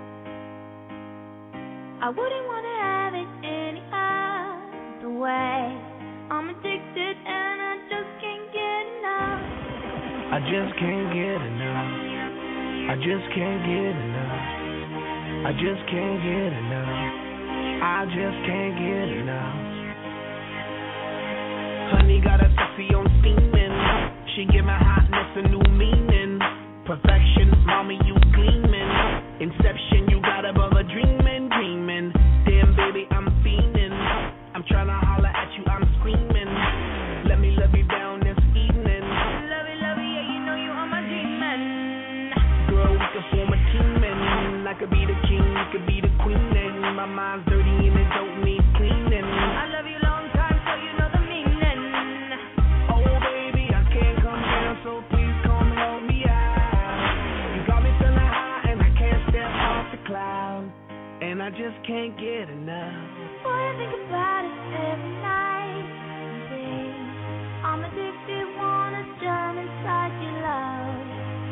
I wouldn't wanna have it any other way. I'm addicted and I just can't get enough. I just can't get enough. I just can't get enough. I just can't get enough. I just can't get enough. Honey got a sexy on steaming. She give my hotness a new meaning. Perfection, mommy, you gleaming. Inception, you got above a dreaming. Damn, baby, I'm fiending. I'm tryna holler at you, I'm screaming. Let me love you down this evening. Love it, yeah, you know you are my demon. Girl, we could form a team, and I could be the king, you could be the queen, and my mind's dirty and it don't need cleaning. I love you long time, so you know the meaning. Oh, baby, I can't come down, so please come help me out. You got me feeling high, and I can't step off the cloud, and I just can't get enough. Boy, I think about it every night, babe. I'm addicted, wanna jump inside your love.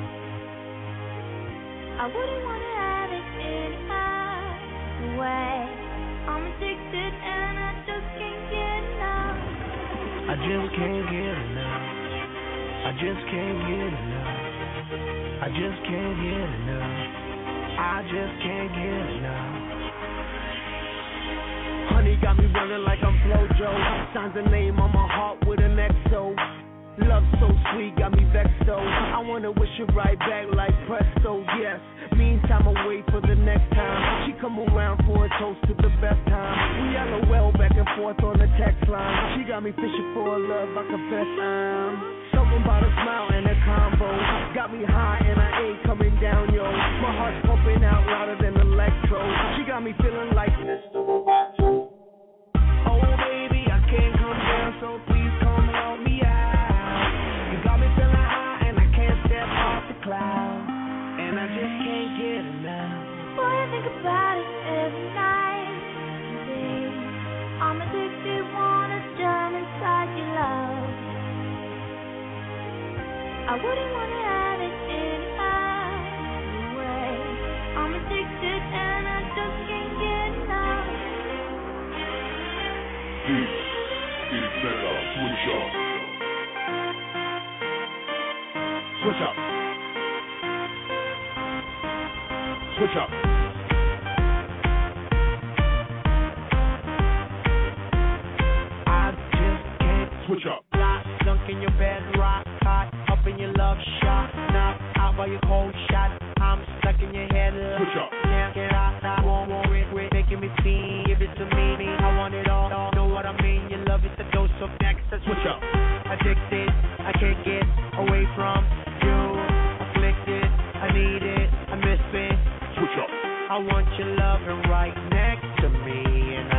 I wouldn't wanna have it any other way. I'm addicted and I just can't get enough. I just can't get enough. I just can't get enough. I just can't get enough. I just can't get enough. Honey got me running like I'm Flojo. Signs a name on my heart with an XO. Love so sweet, got me vexed though. I wanna wish it right back like presto, yes. Meantime, I wait for the next time. She come around for a toast to the best time. We LOL back and forth on the text line. She got me fishing for a love, I confess I'm something about a smile and a combo. Got me high and I ain't coming down, yo. My heart's pumping out louder than electro. She got me feeling like Mr. Roboto. Oh baby, I can't come down, so please come help me out. You got me feeling high and I can't step off the cloud, and I just can't get enough. Boy, I think about it every night, babe. I'm addicted, wanna jump inside your love. I wouldn't wanna have it any other way. I'm addicted and I just can't get enough. It's better, switch up. Switch up. Switch up. I just can't switch up. Lie, sunk in your bed, rock hot, up in your love shot, knock out by your cold shot. I'm stuck in your head. Switch up. Can't get out, I won't it, making me feel. Give it to me, I want it all. Know what I mean? Your love is a dose of excess. Switch up. Addicted, I can't get away from you. Afflicted, I need it, I miss it. Switch up. I want your loving right next to me, and